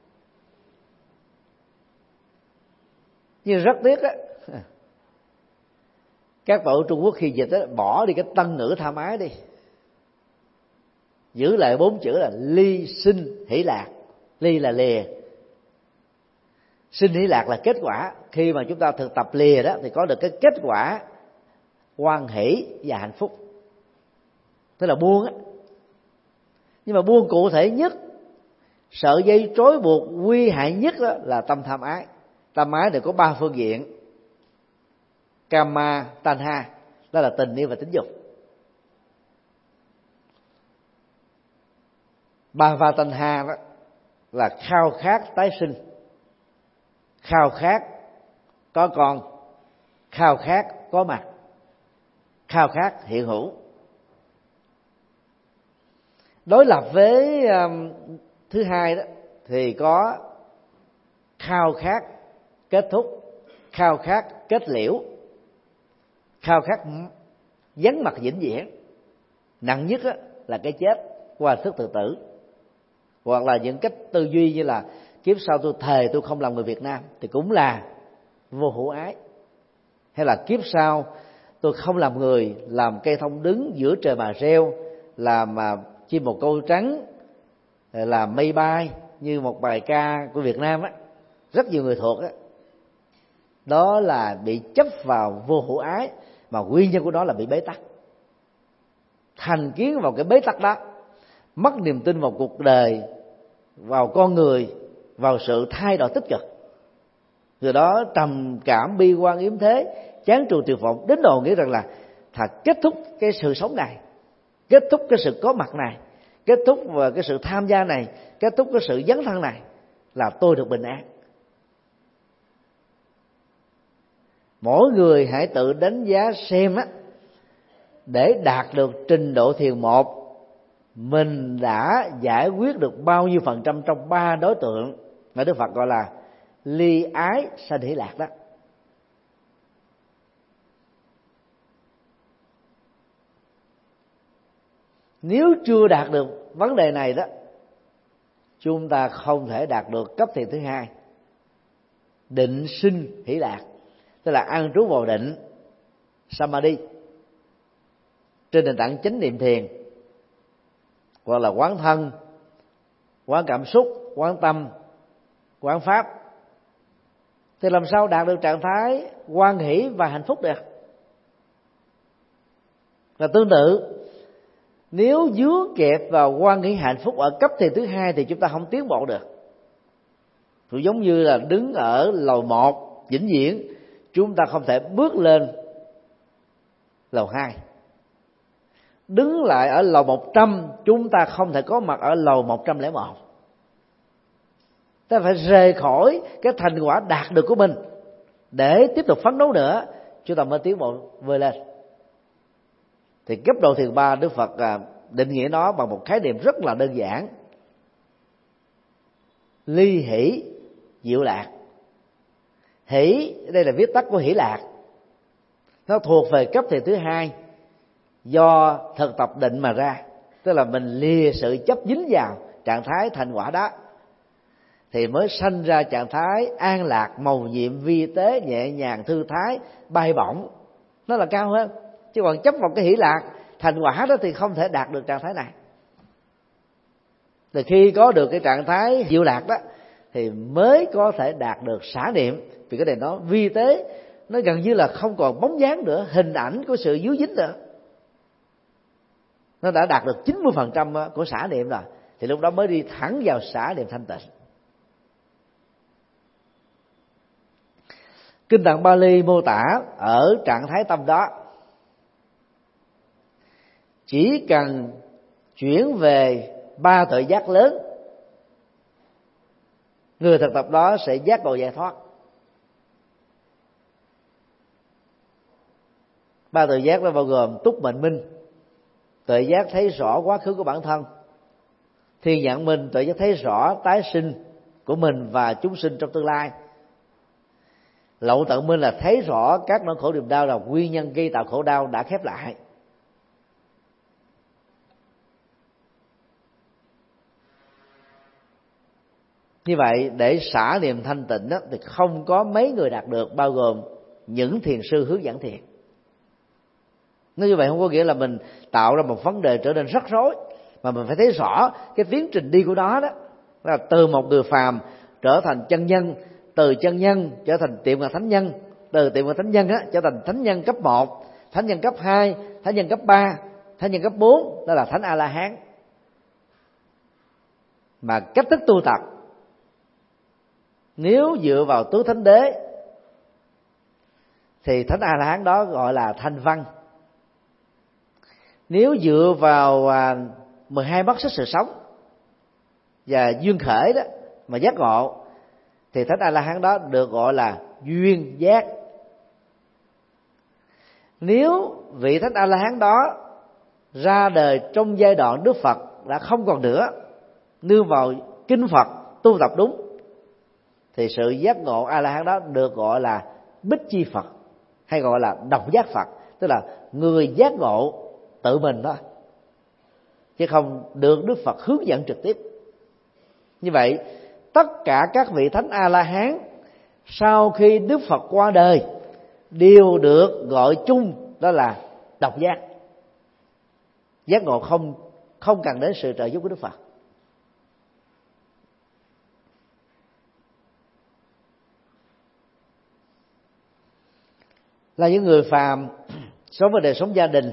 Nhưng rất tiếc á, các tổ Trung Quốc khi dịch đó, bỏ đi cái tân ngữ tham ái đi, giữ lại bốn chữ là ly sinh hỷ lạc. Ly là lìa, sinh hỷ lạc là kết quả. Khi mà chúng ta thực tập lìa đó thì có được cái kết quả hoan hỷ và hạnh phúc, tức là buông á. Nhưng mà buông cụ thể nhất, sợi dây trói buộc nguy hại nhất đó là tâm tham ái. Tâm ái thì có ba phương diện: Kama, Tanha, đó là tình yêu và tính dục. Bhava Tanha đó là khao khát tái sinh, khao khát có con, khao khát có mặt, khao khát hiện hữu. Đối lập với um, thứ hai đó thì có khao khát kết thúc, khao khát kết liễu, khao khát vắng mặt vĩnh viễn. Nặng nhất là cái chết qua thức tự tử, hoặc là những cách tư duy như là kiếp sau tôi thề tôi không làm người Việt Nam, thì cũng là vô hữu ái. Hay là kiếp sau tôi không làm người, làm cây thông đứng giữa trời mà reo, làm mà chim bồ câu trắng, làm mây bay, như một bài ca của Việt Nam á, rất nhiều người thuộc á. Đó là bị chấp vào vô hữu ái, mà nguyên nhân của đó là bị bế tắc, thành kiến vào cái bế tắc đó, mất niềm tin vào cuộc đời, vào con người, vào sự thay đổi tích cực. Từ đó trầm cảm, bi quan, yếm thế, chán trường, tuyệt vọng, đến độ nghĩ rằng là thật kết thúc cái sự sống này, kết thúc cái sự có mặt này, kết thúc và cái sự tham gia này, kết thúc cái sự dấn thân này, là tôi được bình an. Mỗi người hãy tự đánh giá xem á, để đạt được trình độ thiền một, mình đã giải quyết được bao nhiêu phần trăm trong ba đối tượng mà Đức Phật gọi là ly ái sanh hỷ lạc đó. Nếu chưa đạt được vấn đề này đó, chúng ta không thể đạt được cấp thiền thứ hai, định sinh hỷ lạc, tức là an trú vào định samadhi trên nền tảng chánh niệm thiền, hoặc là quán thân, quán cảm xúc, quán tâm, quán pháp. Thì làm sao đạt được trạng thái hoan hỷ và hạnh phúc được? Và tương tự, nếu dướng kẹp vào hoan hỷ hạnh phúc ở cấp thiền thứ hai thì chúng ta không tiến bộ được. Cũng giống như là đứng ở lầu một vĩnh viễn, chúng ta không thể bước lên lầu hai. Đứng lại ở lầu một trăm, chúng ta không thể có mặt ở lầu một trăm lẻ một. Ta phải rời khỏi cái thành quả đạt được của mình để tiếp tục phấn đấu nữa, chúng ta mới tiến bộ vươn lên. Thì cấp độ thiền ba, Đức Phật định nghĩa nó bằng một khái niệm rất là đơn giản: ly hỷ diệu lạc. Hỷ đây là viết tắt của hỷ lạc, nó thuộc về cấp thiền thứ hai, do thực tập định mà ra. Tức là mình lìa sự chấp dính vào trạng thái thành quả đó, thì mới sanh ra trạng thái an lạc, mầu nhiệm, vi tế, nhẹ nhàng, thư thái, bay bổng. Nó là cao hơn. Chứ còn chấp vào cái hỷ lạc, thành quả đó thì không thể đạt được trạng thái này. Từ khi có được cái trạng thái diệu lạc đó thì mới có thể đạt được xả niệm. Vì cái này nó vi tế, nó gần như là không còn bóng dáng nữa, hình ảnh của sự díu dính nữa. Nó đã đạt được chín mươi phần trăm của xả niệm rồi, thì lúc đó mới đi thẳng vào xả niệm thanh tịnh. Kinh Tạng Bali mô tả ở trạng thái tâm đó, chỉ cần chuyển về ba tuệ giác lớn, người thực tập đó sẽ giác ngộ giải thoát. Ba tuệ giác đó bao gồm túc mệnh minh, tuệ giác thấy rõ quá khứ của bản thân; thiên nhãn minh, tuệ giác thấy rõ tái sinh của mình và chúng sinh trong tương lai; lậu tận minh là thấy rõ các nỗi khổ niềm đau là nguyên nhân gây tạo khổ đau đã khép lại. Như vậy để xả niệm thanh tịnh đó, thì không có mấy người đạt được, bao gồm những thiền sư hướng dẫn thiền. Nói như vậy không có nghĩa là mình tạo ra một vấn đề trở nên rắc rối, mà mình phải thấy rõ cái tiến trình đi của nó đó, là từ một người phàm trở thành chân nhân, từ chân nhân trở thành tiệm cận thánh nhân, từ tiệm cận thánh nhân á trở thành thánh nhân cấp một, thánh nhân cấp hai, thánh nhân cấp ba, thánh nhân cấp bốn, đó là thánh A La Hán. Mà cách thức tu tập, nếu dựa vào tứ thánh đế thì thánh A La Hán đó gọi là thanh văn. Nếu dựa vào mười hai mắt xích sự sống và duyên khởi đó mà giác ngộ, thì thánh A La Hán đó được gọi là duyên giác. Nếu vị thánh A La Hán đó ra đời trong giai đoạn Đức Phật đã không còn nữa, nương vào kinh Phật tu tập đúng, thì sự giác ngộ A La Hán đó được gọi là Bích Chi Phật, hay gọi là độc giác Phật, tức là người giác ngộ tự mình đó, chứ không được Đức Phật hướng dẫn trực tiếp. Như vậy tất cả các vị thánh A La Hán sau khi Đức Phật qua đời đều được gọi chung đó là độc giác. Giác ngộ không không cần đến sự trợ giúp của Đức Phật. Là những người phàm sống với đời sống gia đình,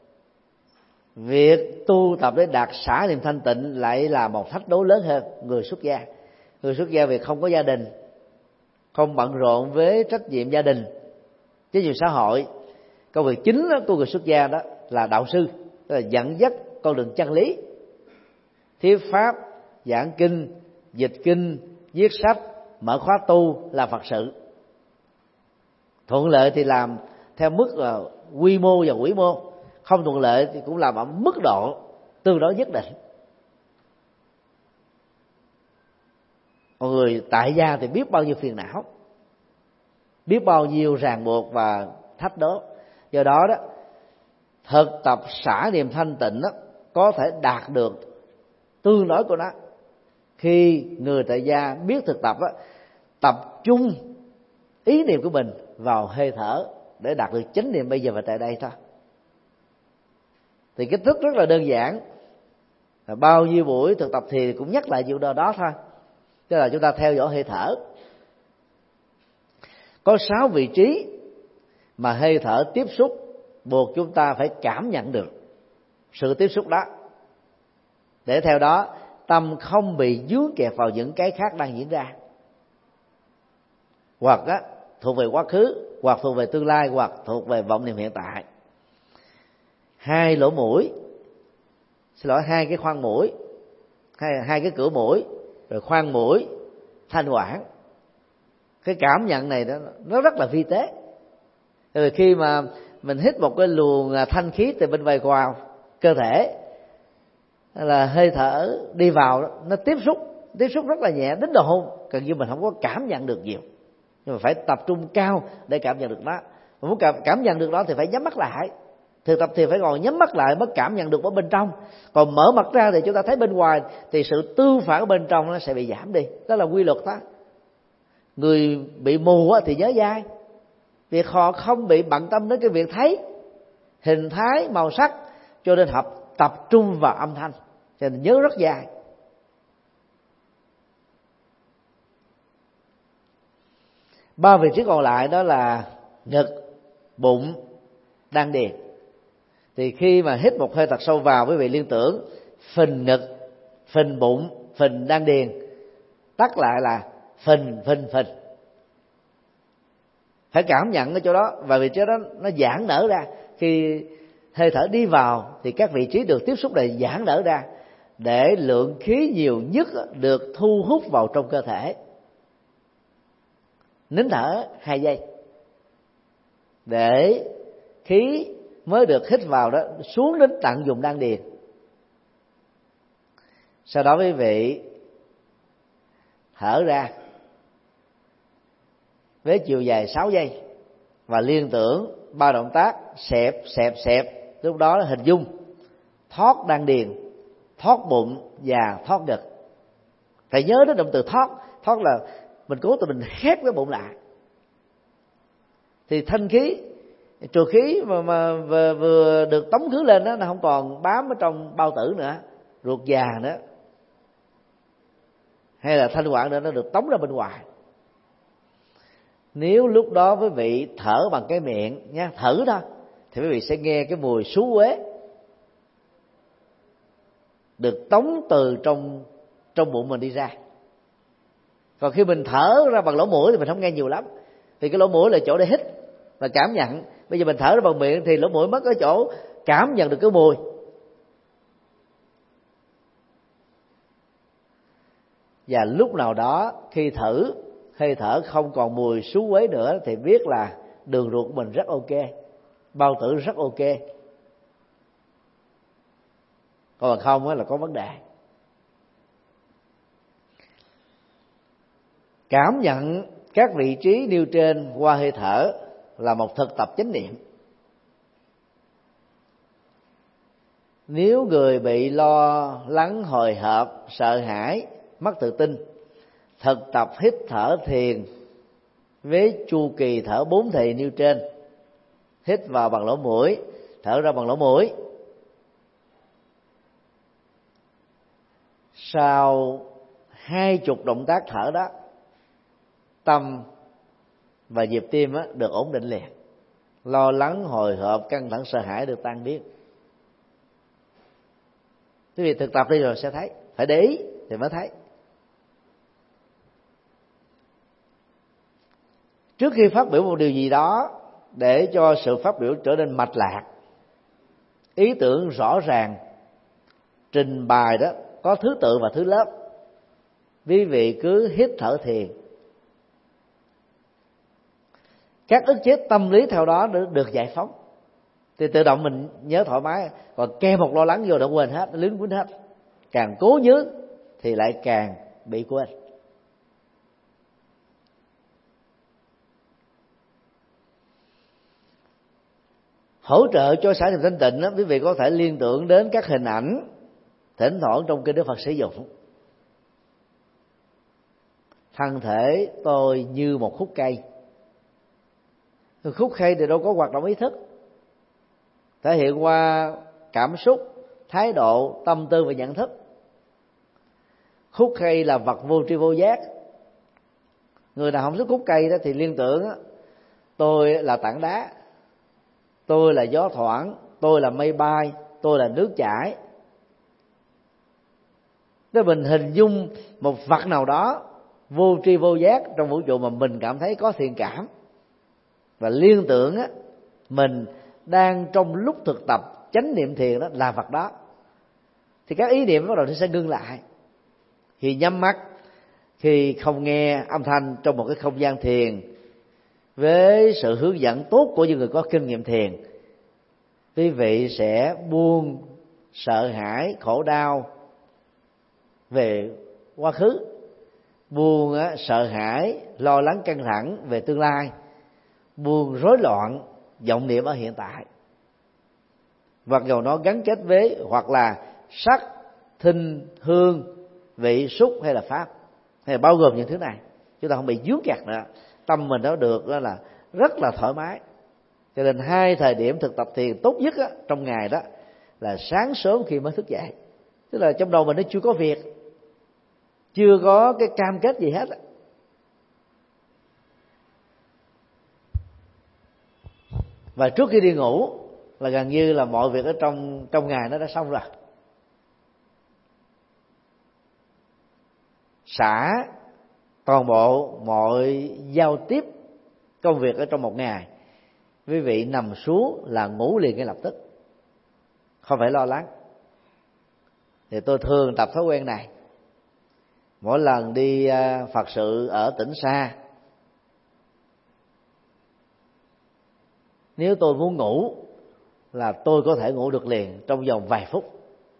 việc tu tập để đạt xả niệm thanh tịnh lại là một thách đố lớn hơn người xuất gia. Người xuất gia vì không có gia đình, không bận rộn với trách nhiệm gia đình, trách nhiệm xã hội. Công việc chính của người xuất gia đó là đạo sư, tức là dẫn dắt con đường chân lý, thuyết pháp, giảng kinh, dịch kinh, viết sách, mở khóa tu là Phật sự. Thuận lợi thì làm theo mức là quy mô và vĩ mô, không thuận lợi thì cũng làm ở mức độ tương đối nhất định. Mọi người tại gia thì biết bao nhiêu phiền não, biết bao nhiêu ràng buộc và thách đố. Do đó đó, thực tập xả niệm thanh tịnh đó có thể đạt được tương đối của nó khi người tại gia biết thực tập đó, tập trung ý niệm của mình vào hơi thở để đạt được chánh niệm bây giờ và tại đây thôi. Thì cái thức rất là đơn giản, bao nhiêu buổi thực tập thì cũng nhắc lại vụ đó đó thôi. Tức là chúng ta theo dõi hơi thở. Có sáu vị trí mà hơi thở tiếp xúc buộc chúng ta phải cảm nhận được sự tiếp xúc đó, để theo đó tâm không bị dướng kẹt vào những cái khác đang diễn ra, hoặc á, thuộc về quá khứ, hoặc thuộc về tương lai, hoặc thuộc về vọng niệm hiện tại. Hai lỗ mũi, xin lỗi, hai cái khoang mũi, hai, hai cái cửa mũi, rồi khoang mũi, thanh quản. Cái cảm nhận này đó, nó rất là vi tế. Rồi khi mà mình hít một cái luồng thanh khí từ bên ngoài vào cơ thể, là hơi thở đi vào đó, nó tiếp xúc tiếp xúc rất là nhẹ đến độ gần như mình không có cảm nhận được nhiều, nhưng mà phải tập trung cao để cảm nhận được nó. Mà muốn cảm, cảm nhận được đó thì phải nhắm mắt lại. Thực tập thì phải ngồi nhắm mắt lại mới cảm nhận được ở bên trong. Còn mở mắt ra thì chúng ta thấy bên ngoài, thì sự tương phản ở bên trong nó sẽ bị giảm đi. Đó là quy luật đó. Người bị mù thì nhớ dai, việc họ không bị bận tâm đến cái việc thấy hình thái, màu sắc, cho nên họ tập trung vào âm thanh, cho nên nhớ rất dài. Ba vị trí còn lại đó là ngực, bụng, đan điền. Thì khi mà hít một hơi thật sâu vào, quý vị liên tưởng phình ngực, phình bụng, phình đan điền, tắt lại là phình phình phình. Phải cảm nhận ở chỗ đó, và vị trí đó nó giãn nở ra. Khi hơi thở đi vào thì các vị trí được tiếp xúc này giãn nở ra, để lượng khí nhiều nhất được thu hút vào trong cơ thể. Nín thở hai giây để khí mới được hít vào đó xuống đến tận vùng đan điền. Sau đó quý vị thở ra với chiều dài sáu giây và liên tưởng ba động tác xẹp xẹp xẹp. Lúc đó là hình dung thoát đan điền, thoát bụng và thoát ngực. Phải nhớ đến động từ thoát. Thoát là mình cố tình mình khép cái bụng lại, thì thanh khí, trừ khí mà, mà vừa, vừa được tống khứ lên đó, nó không còn bám ở trong bao tử nữa, ruột già nữa, hay là thanh quản nữa, nó được tống ra bên ngoài. Nếu lúc đó quý vị thở bằng cái miệng nha, thử thôi, thì quý vị sẽ nghe cái mùi xú uế được tống từ trong trong bụng mình đi ra. Còn khi mình thở ra bằng lỗ mũi thì mình không nghe nhiều lắm, vì cái lỗ mũi là chỗ để hít và cảm nhận. Bây giờ mình thở ra bằng miệng thì lỗ mũi mất cái chỗ cảm nhận được cái mùi. Và lúc nào đó khi thử hơi thở không còn mùi xú uế nữa thì biết là đường ruột của mình rất ok, bao tử rất ok. Còn không là có vấn đề. Cảm nhận các vị trí nêu trên qua hơi thở là một thực tập chánh niệm. Nếu người bị lo lắng, hồi hộp, sợ hãi, mất tự tin, thực tập hít thở thiền với chu kỳ thở bốn thì nêu trên hít vào bằng lỗ mũi, thở ra bằng lỗ mũi. Sau hai chục động tác thở đó, tâm và nhịp tim á, được ổn định liền. Lo lắng, hồi hộp, căng thẳng, sợ hãi được tan biến. Quý vị thực tập đi rồi sẽ thấy. Phải để ý thì mới thấy. Trước khi phát biểu một điều gì đó, để cho sự phát biểu trở nên mạch lạc, ý tưởng rõ ràng, trình bày đó có thứ tự và thứ lớp, quý vị cứ hít thở thiền. Các ức chế tâm lý theo đó được giải phóng, thì tự động mình nhớ thoải mái. Còn kèm một lo lắng vô đã quên hết, nó lính quýnh hết. Càng cố nhớ thì lại càng bị quên. Hỗ trợ cho xả niệm thanh tịnh đó, quý vị có thể liên tưởng đến các hình ảnh thỉnh thoảng trong kinh Đức Phật sử dụng. Thân thể tôi như một khúc cây. Khúc cây thì đâu có hoạt động ý thức, thể hiện qua cảm xúc, thái độ, tâm tư và nhận thức. Khúc cây là vật vô tri vô giác. Người nào không thích khúc cây đó thì liên tưởng đó, tôi là tảng đá, tôi là gió thoảng, tôi là mây bay, tôi là nước chảy. Nếu mình hình dung một vật nào đó vô tri vô giác trong vũ trụ mà mình cảm thấy có thiện cảm, và liên tưởng á, mình đang trong lúc thực tập chánh niệm thiền đó là vật đó, thì các ý niệm bắt đầu sẽ ngưng lại. Khi nhắm mắt, khi không nghe âm thanh trong một cái không gian thiền, với sự hướng dẫn tốt của những người có kinh nghiệm thiền, quý vị sẽ buông sợ hãi, khổ đau về quá khứ, buông á, sợ hãi, lo lắng, căng thẳng về tương lai, buông rối loạn vọng niệm ở hiện tại. Hoặc dầu nó gắn kết với hoặc là sắc, thinh, hương, vị, xúc hay là pháp, hay là bao gồm những thứ này, chúng ta không bị dướng kẹt nữa. Tâm mình nó được đó là rất là thoải mái. Cho nên hai thời điểm thực tập thiền tốt nhất á, trong ngày đó là sáng sớm khi mới thức dậy. Tức là trong đầu mình nó chưa có việc, chưa có cái cam kết gì hết á. Và trước khi đi ngủ là gần như là mọi việc ở trong trong ngày nó đã xong rồi. Xả toàn bộ mọi giao tiếp công việc ở trong một ngày, quý vị nằm xuống là ngủ liền ngay lập tức, không phải lo lắng. Thì tôi thường tập thói quen này. Mỗi lần đi Phật sự ở tỉnh xa, nếu tôi muốn ngủ là tôi có thể ngủ được liền trong vòng vài phút.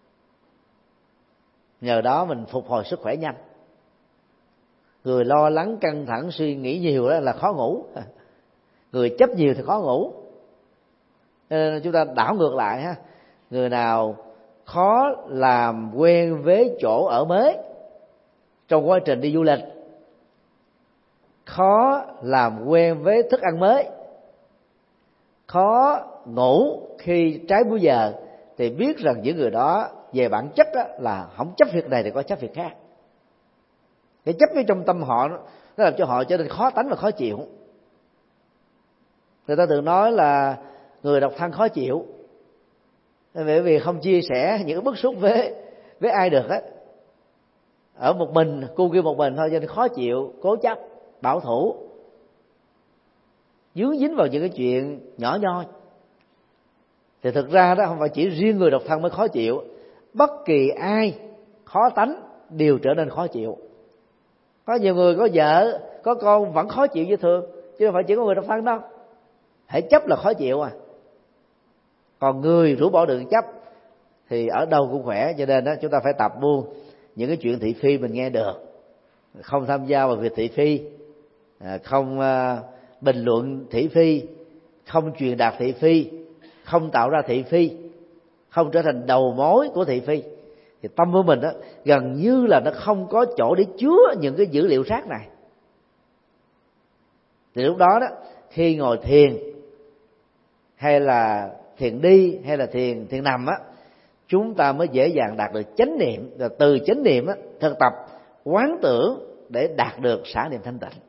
Nhờ đó mình phục hồi sức khỏe nhanh. Người lo lắng, căng thẳng, suy nghĩ nhiều đó là khó ngủ. Người chấp nhiều thì khó ngủ. Nên chúng ta đảo ngược lại ha. Người nào khó làm quen với chỗ ở mới trong quá trình đi du lịch, khó làm quen với thức ăn mới, khó ngủ khi trái múi giờ, thì biết rằng những người đó về bản chất là không chấp việc này thì có chấp việc khác. Cái chấp cái trong tâm họ nó làm cho họ trở nên khó tánh và khó chịu. Người ta thường nói là người độc thân khó chịu, bởi vì không chia sẻ những bức xúc với với ai được á. Ở một mình, cu kêu một mình thôi, cho nên khó chịu, cố chấp, bảo thủ, dướng dính vào những cái chuyện nhỏ nhoi. Thì thực ra đó không phải chỉ riêng người độc thân mới khó chịu, bất kỳ ai khó tánh đều trở nên khó chịu. Có nhiều người có vợ, có con vẫn khó chịu như thường, chứ không phải chỉ có người độc thân đâu. Hãy chấp là khó chịu à. Còn người rũ bỏ đường chấp thì ở đâu cũng khỏe. Cho nên đó chúng ta phải tập buông những cái chuyện thị phi mình nghe được, không tham gia vào việc thị phi, không bình luận thị phi, không truyền đạt thị phi, không tạo ra thị phi, không trở thành đầu mối của thị phi. Thì tâm của mình đó gần như là nó không có chỗ để chứa những cái dữ liệu rác này. Thì lúc đó đó, khi ngồi thiền hay là thiền đi hay là thiền thiền nằm á, chúng ta mới dễ dàng đạt được chánh niệm, và từ chánh niệm á thực tập quán tưởng để đạt được xả niệm thanh tịnh.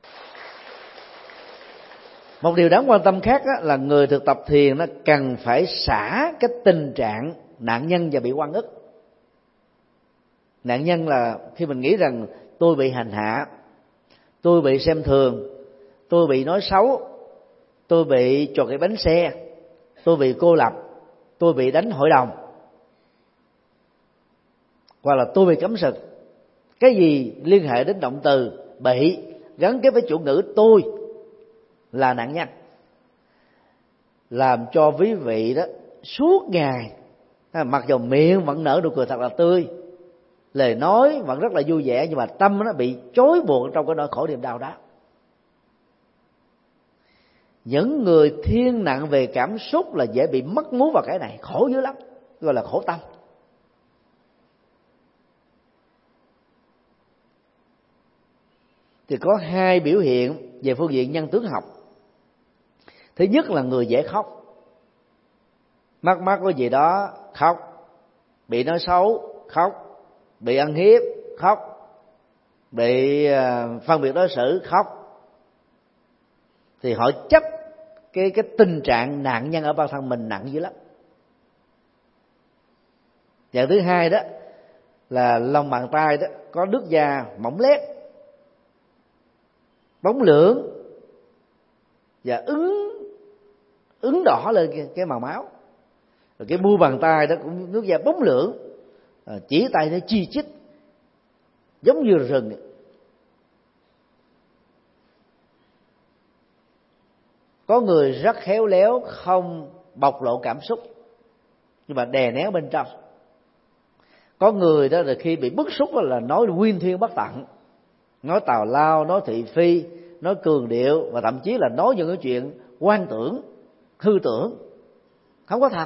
Một điều đáng quan tâm khác á, là người thực tập thiền nó cần phải xả cái tình trạng nạn nhân và bị oan ức. Nạn nhân là khi mình nghĩ rằng tôi bị hành hạ, tôi bị xem thường, tôi bị nói xấu, tôi bị trò cái bánh xe, tôi bị cô lập, tôi bị đánh hội đồng, hoặc là tôi bị cấm sực. Cái gì liên hệ đến động từ bị gắn kết với chủ ngữ tôi là nạn nhân, làm cho quý vị đó suốt ngày, mặc dù miệng vẫn nở nụ cười thật là tươi, lời nói vẫn rất là vui vẻ, nhưng mà tâm nó bị trói buộc trong cái nỗi khổ niềm đau đó. Những người thiên nặng về cảm xúc là dễ bị mất mút vào cái này, khổ dữ lắm, gọi là khổ tâm. Thì có hai biểu hiện về phương diện nhân tướng học. Thứ nhất là người dễ khóc, mắc mắc cái gì đó khóc, bị nói xấu khóc, bị ăn hiếp khóc, bị phân biệt đối xử khóc. Thì họ chấp cái cái tình trạng nạn nhân ở bản thân mình nặng dữ lắm. Dạng thứ hai đó là lòng bàn tay đó có nước da mỏng lét, bóng lưỡng và ứng ứng đỏ lên cái, cái màu máu. Rồi cái mu bàn tay đó cũng nước da bóng lưỡng, chỉ tay nó chi chít giống như rừng. Có người rất khéo léo không bộc lộ cảm xúc nhưng mà đè nén bên trong. Có người đó là khi bị bức xúc là nói nguyên thuyên bất tận, nói tào lao, nói thị phi, nói cường điệu, và thậm chí là nói những cái chuyện quan tưởng, hư tưởng, không có thật.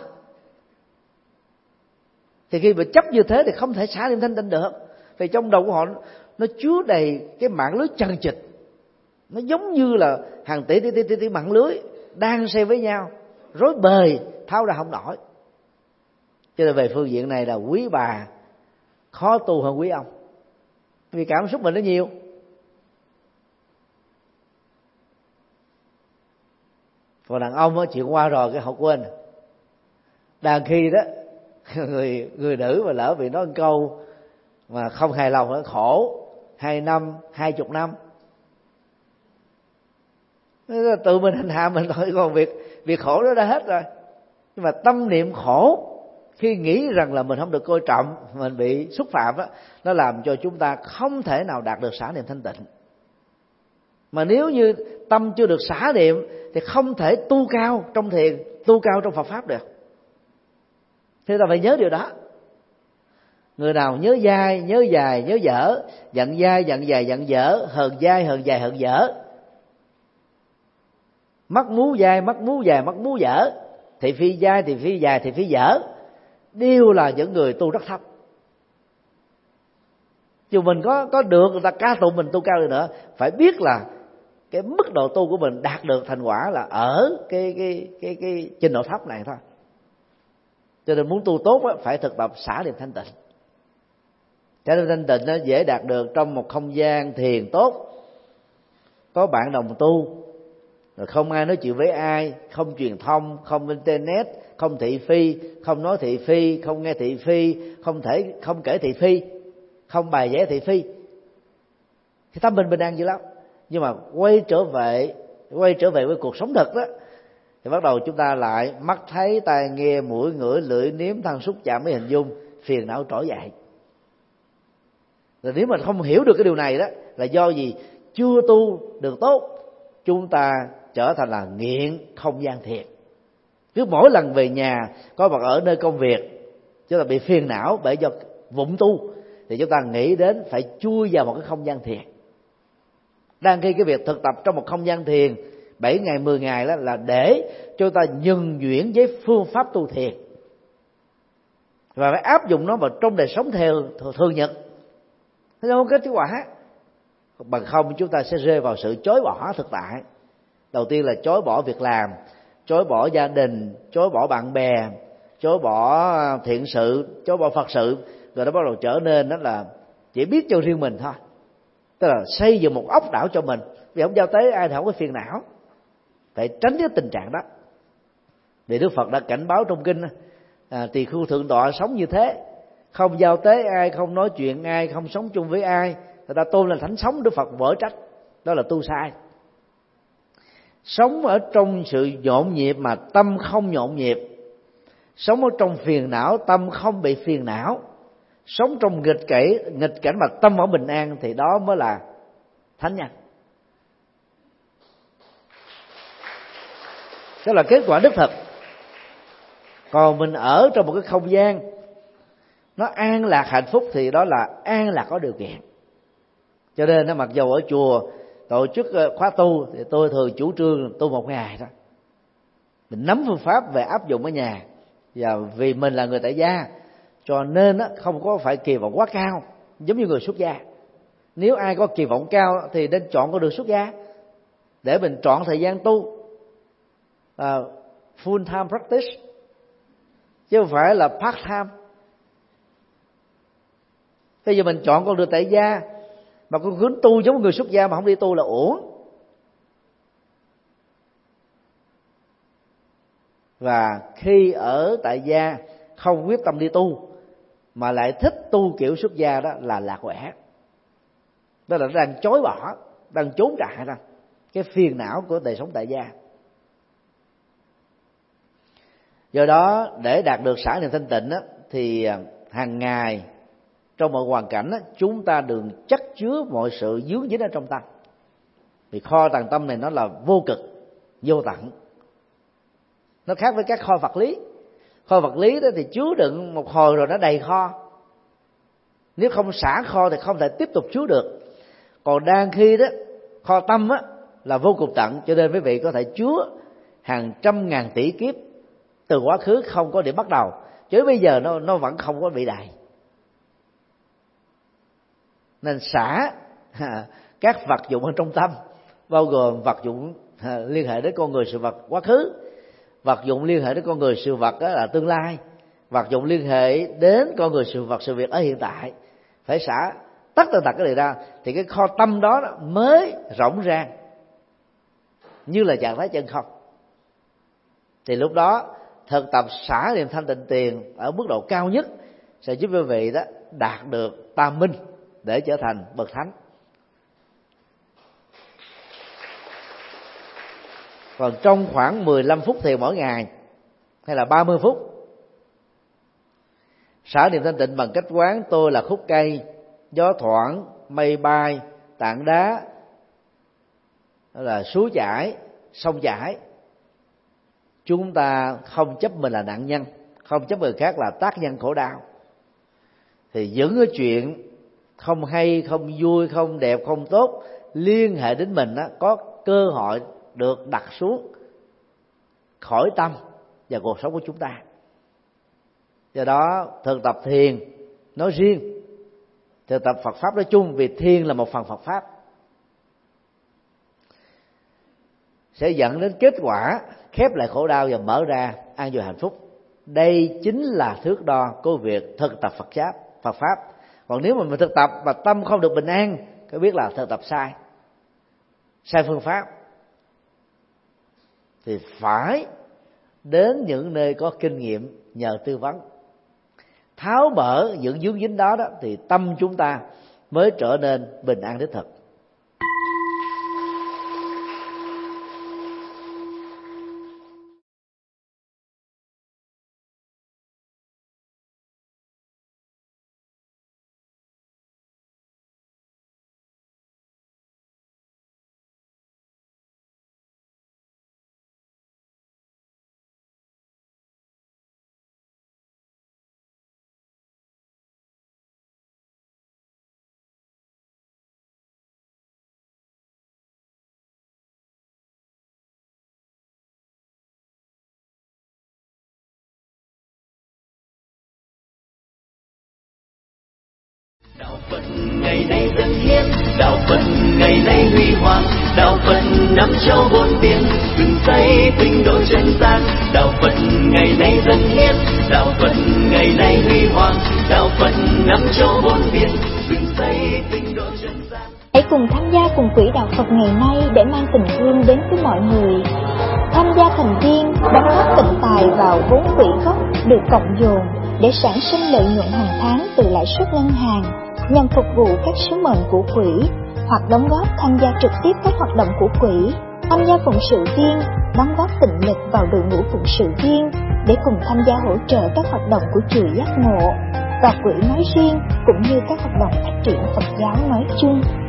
Thì khi bị chấp như thế thì không thể xả niệm thanh tịnh được. Vì trong đầu của họ nó chứa đầy cái mạng lưới chằng chịt, nó giống như là hàng tỷ tỷ tỷ tỷ, tỷ mạng lưới đang xen với nhau, rối bời tháo ra không nổi. Cho nên về phương diện này là quý bà khó tu hơn quý ông, vì cảm xúc mình nó nhiều. Còn đàn ông á, chuyện qua rồi cái họ quên. Đàn khi đó người người nữ mà lỡ bị nói một câu mà không hài lòng, nó khổ hai năm, hai chục năm. Tự mình hành hạ mình thôi, còn việc việc khổ đó đã hết rồi. Nhưng mà tâm niệm khổ khi nghĩ rằng là mình không được coi trọng, mình bị xúc phạm đó, nó làm cho chúng ta không thể nào đạt được xả niệm thanh tịnh. Mà nếu như tâm chưa được xả niệm thì không thể tu cao trong thiền, tu cao trong Phật pháp được. Thế ta phải nhớ điều đó. Người nào nhớ dai, nhớ dài, nhớ dở, giận dai, giận dài, giận dở, hờn dai, hờn dài, hờn dở, mắc mú dai, mắc mú dài, mắc mú dở, thị phi dai, thị phi dài, thị phi dở, đều là những người tu rất thấp. Dù mình có có được người ta ca tụng mình tu cao đi nữa, phải biết là cái mức độ tu của mình đạt được thành quả là ở cái cái cái cái trình độ thấp này thôi. Cho nên muốn tu tốt á, phải thực tập xả niệm thanh tịnh. Xả niệm thanh tịnh nó dễ đạt được trong một không gian thiền tốt, có bạn đồng tu, rồi không ai nói chuyện với ai, không truyền thông, không internet, không thị phi, không nói thị phi, không nghe thị phi, không thể không kể thị phi, không bài vẽ thị phi, thì tâm mình bình an dữ lắm. Nhưng mà quay trở về quay trở về với cuộc sống thực đó, thì bắt đầu chúng ta lại mắt thấy, tai nghe, mũi ngửi, lưỡi nếm, thân xúc chạm, mới hình dung, phiền não trỗi dậy. Rồi nếu mà không hiểu được cái điều này đó, là do gì? Chưa tu được tốt, chúng ta trở thành là nghiện không gian thiền. Cứ mỗi lần về nhà có mặt ở nơi công việc, chúng ta bị phiền não bởi do vụng tu, thì chúng ta nghĩ đến phải chui vào một cái không gian thiền. Đang khi cái việc thực tập trong một không gian thiền bảy ngày, mười ngày đó là để cho ta nhuần nhuyễn với phương pháp tu thiền, và phải áp dụng nó vào trong đời sống theo thường nhật, thế nó không kết quả. Bằng không chúng ta sẽ rơi vào sự chối bỏ thực tại. Đầu tiên là chối bỏ việc làm, chối bỏ gia đình, chối bỏ bạn bè, chối bỏ thiện sự, chối bỏ Phật sự, rồi nó bắt đầu trở nên đó là chỉ biết cho riêng mình thôi. Tức là xây dựng một ốc đảo cho mình, vì không giao tế ai thì không có phiền não. Phải tránh cái tình trạng đó. Vì Đức Phật đã cảnh báo trong kinh, à, Tỳ Khưu Thượng Tọa sống như thế, không giao tế ai, không nói chuyện ai, không sống chung với ai, người ta tôn là thánh sống. Đức Phật vỡ trách, đó là tu sai. Sống ở trong sự nhộn nhịp mà tâm không nhộn nhịp, sống ở trong phiền não tâm không bị phiền não, sống trong nghịch cảnh nghịch cảnh mà tâm vẫn bình an, thì đó mới là thánh nhân. Đó là kết quả đích thực. Còn mình ở trong một cái không gian nó an lạc hạnh phúc thì đó là an lạc có điều kiện. Cho nên nó mặc dầu ở chùa tổ chức khóa tu thì tôi thường chủ trương tu một ngày thôi. Mình nắm phương pháp về áp dụng ở nhà, và vì mình là người tại gia cho nên không có phải kỳ vọng quá cao giống như người xuất gia. Nếu ai có kỳ vọng cao thì nên chọn con đường xuất gia để mình chọn thời gian tu uh, full time practice, chứ không phải là part time. Bây giờ mình chọn con đường tại gia mà con hướng tu giống người xuất gia mà không đi tu là uổng. Và khi ở tại gia không quyết tâm đi tu mà lại thích tu kiểu xuất gia, đó là lạc quẻ. Đó là đang chối bỏ, đang trốn trại ra cái phiền não của đời sống tại gia. Do đó để đạt được xả niệm thanh tịnh á, thì hàng ngày trong mọi hoàn cảnh á, chúng ta đừng chất chứa mọi sự dướng dính ở trong tâm. Vì kho tàng tâm này nó là vô cực, vô tận. Nó khác với các kho vật lý. Kho vật lý đó thì chứa đựng một hồi rồi nó đầy kho. Nếu không xả kho thì không thể tiếp tục chứa được. Còn đang khi đó kho tâm á, là vô cùng tận, cho nên quý vị có thể chứa hàng trăm ngàn tỷ kiếp từ quá khứ không có điểm bắt đầu, chứ bây giờ nó nó vẫn không có bị đầy. Nên xả các vật dụng ở trong tâm, bao gồm vật dụng liên hệ đến con người sự vật quá khứ, vật dụng liên hệ đến con người sự vật là tương lai, vật dụng liên hệ đến con người sự vật sự việc ở hiện tại. Phải xả tất tần tật cái này ra thì cái kho tâm đó mới rộng ràng như là trạng thái chân không. Thì lúc đó thực tập xả niệm thanh tịnh tiền ở mức độ cao nhất sẽ giúp quý vị đó đạt được tam minh để trở thành bậc thánh. Còn trong khoảng mười lăm phút thiền mỗi ngày hay là ba mươi phút, xả niệm thanh tịnh bằng cách quán tôi là khúc cây, gió thoảng, mây bay, tảng đá, là suối chảy, sông chảy. Chúng ta không chấp mình là nạn nhân, không chấp người khác là tác nhân khổ đau. Thì những cái chuyện không hay, không vui, không đẹp, không tốt liên hệ đến mình đó, có cơ hội được đặt xuống khỏi tâm và cuộc sống của chúng ta. Do đó thực tập thiền nói riêng, thực tập Phật pháp nói chung, vì thiền là một phần Phật pháp, sẽ dẫn đến kết quả khép lại khổ đau và mở ra an vui hạnh phúc. Đây chính là thước đo của việc thực tập Phật pháp. Phật pháp. Còn nếu mà mình thực tập mà tâm không được bình an, có biết là thực tập sai, sai phương pháp, thì phải đến những nơi có kinh nghiệm nhờ tư vấn, tháo mở những vướng dính đó, đó thì tâm chúng ta mới trở nên bình an đích thực. Đạo Phật ngày nay dân hiến, đạo Phật ngày nay huy hoàng, đạo Phật năm châu bốn biển, dựng xây tinh độ chân gian. Đạo Phật ngày nay dân hiến, đạo Phật ngày nay huy hoàng, đạo Phật năm châu bốn biển, dựng xây tinh độ chân gian. Hãy cùng tham gia cùng quỹ đạo Phật ngày nay để mang tình thương đến với mọi người. Tham gia thành viên đóng góp tịnh tài vào vốn quỹ gốc được cộng dồn để sản sinh lợi nhuận hàng tháng từ lãi suất ngân hàng nhằm phục vụ các sứ mệnh của quỹ, hoặc đóng góp tham gia trực tiếp các hoạt động của quỹ, tham gia phụng sự viên, đóng góp tịnh lực vào đội ngũ phụng sự viên để cùng tham gia hỗ trợ các hoạt động của chùa Giác Ngộ và quỹ nói riêng cũng như các hoạt động phát triển Phật giáo nói chung.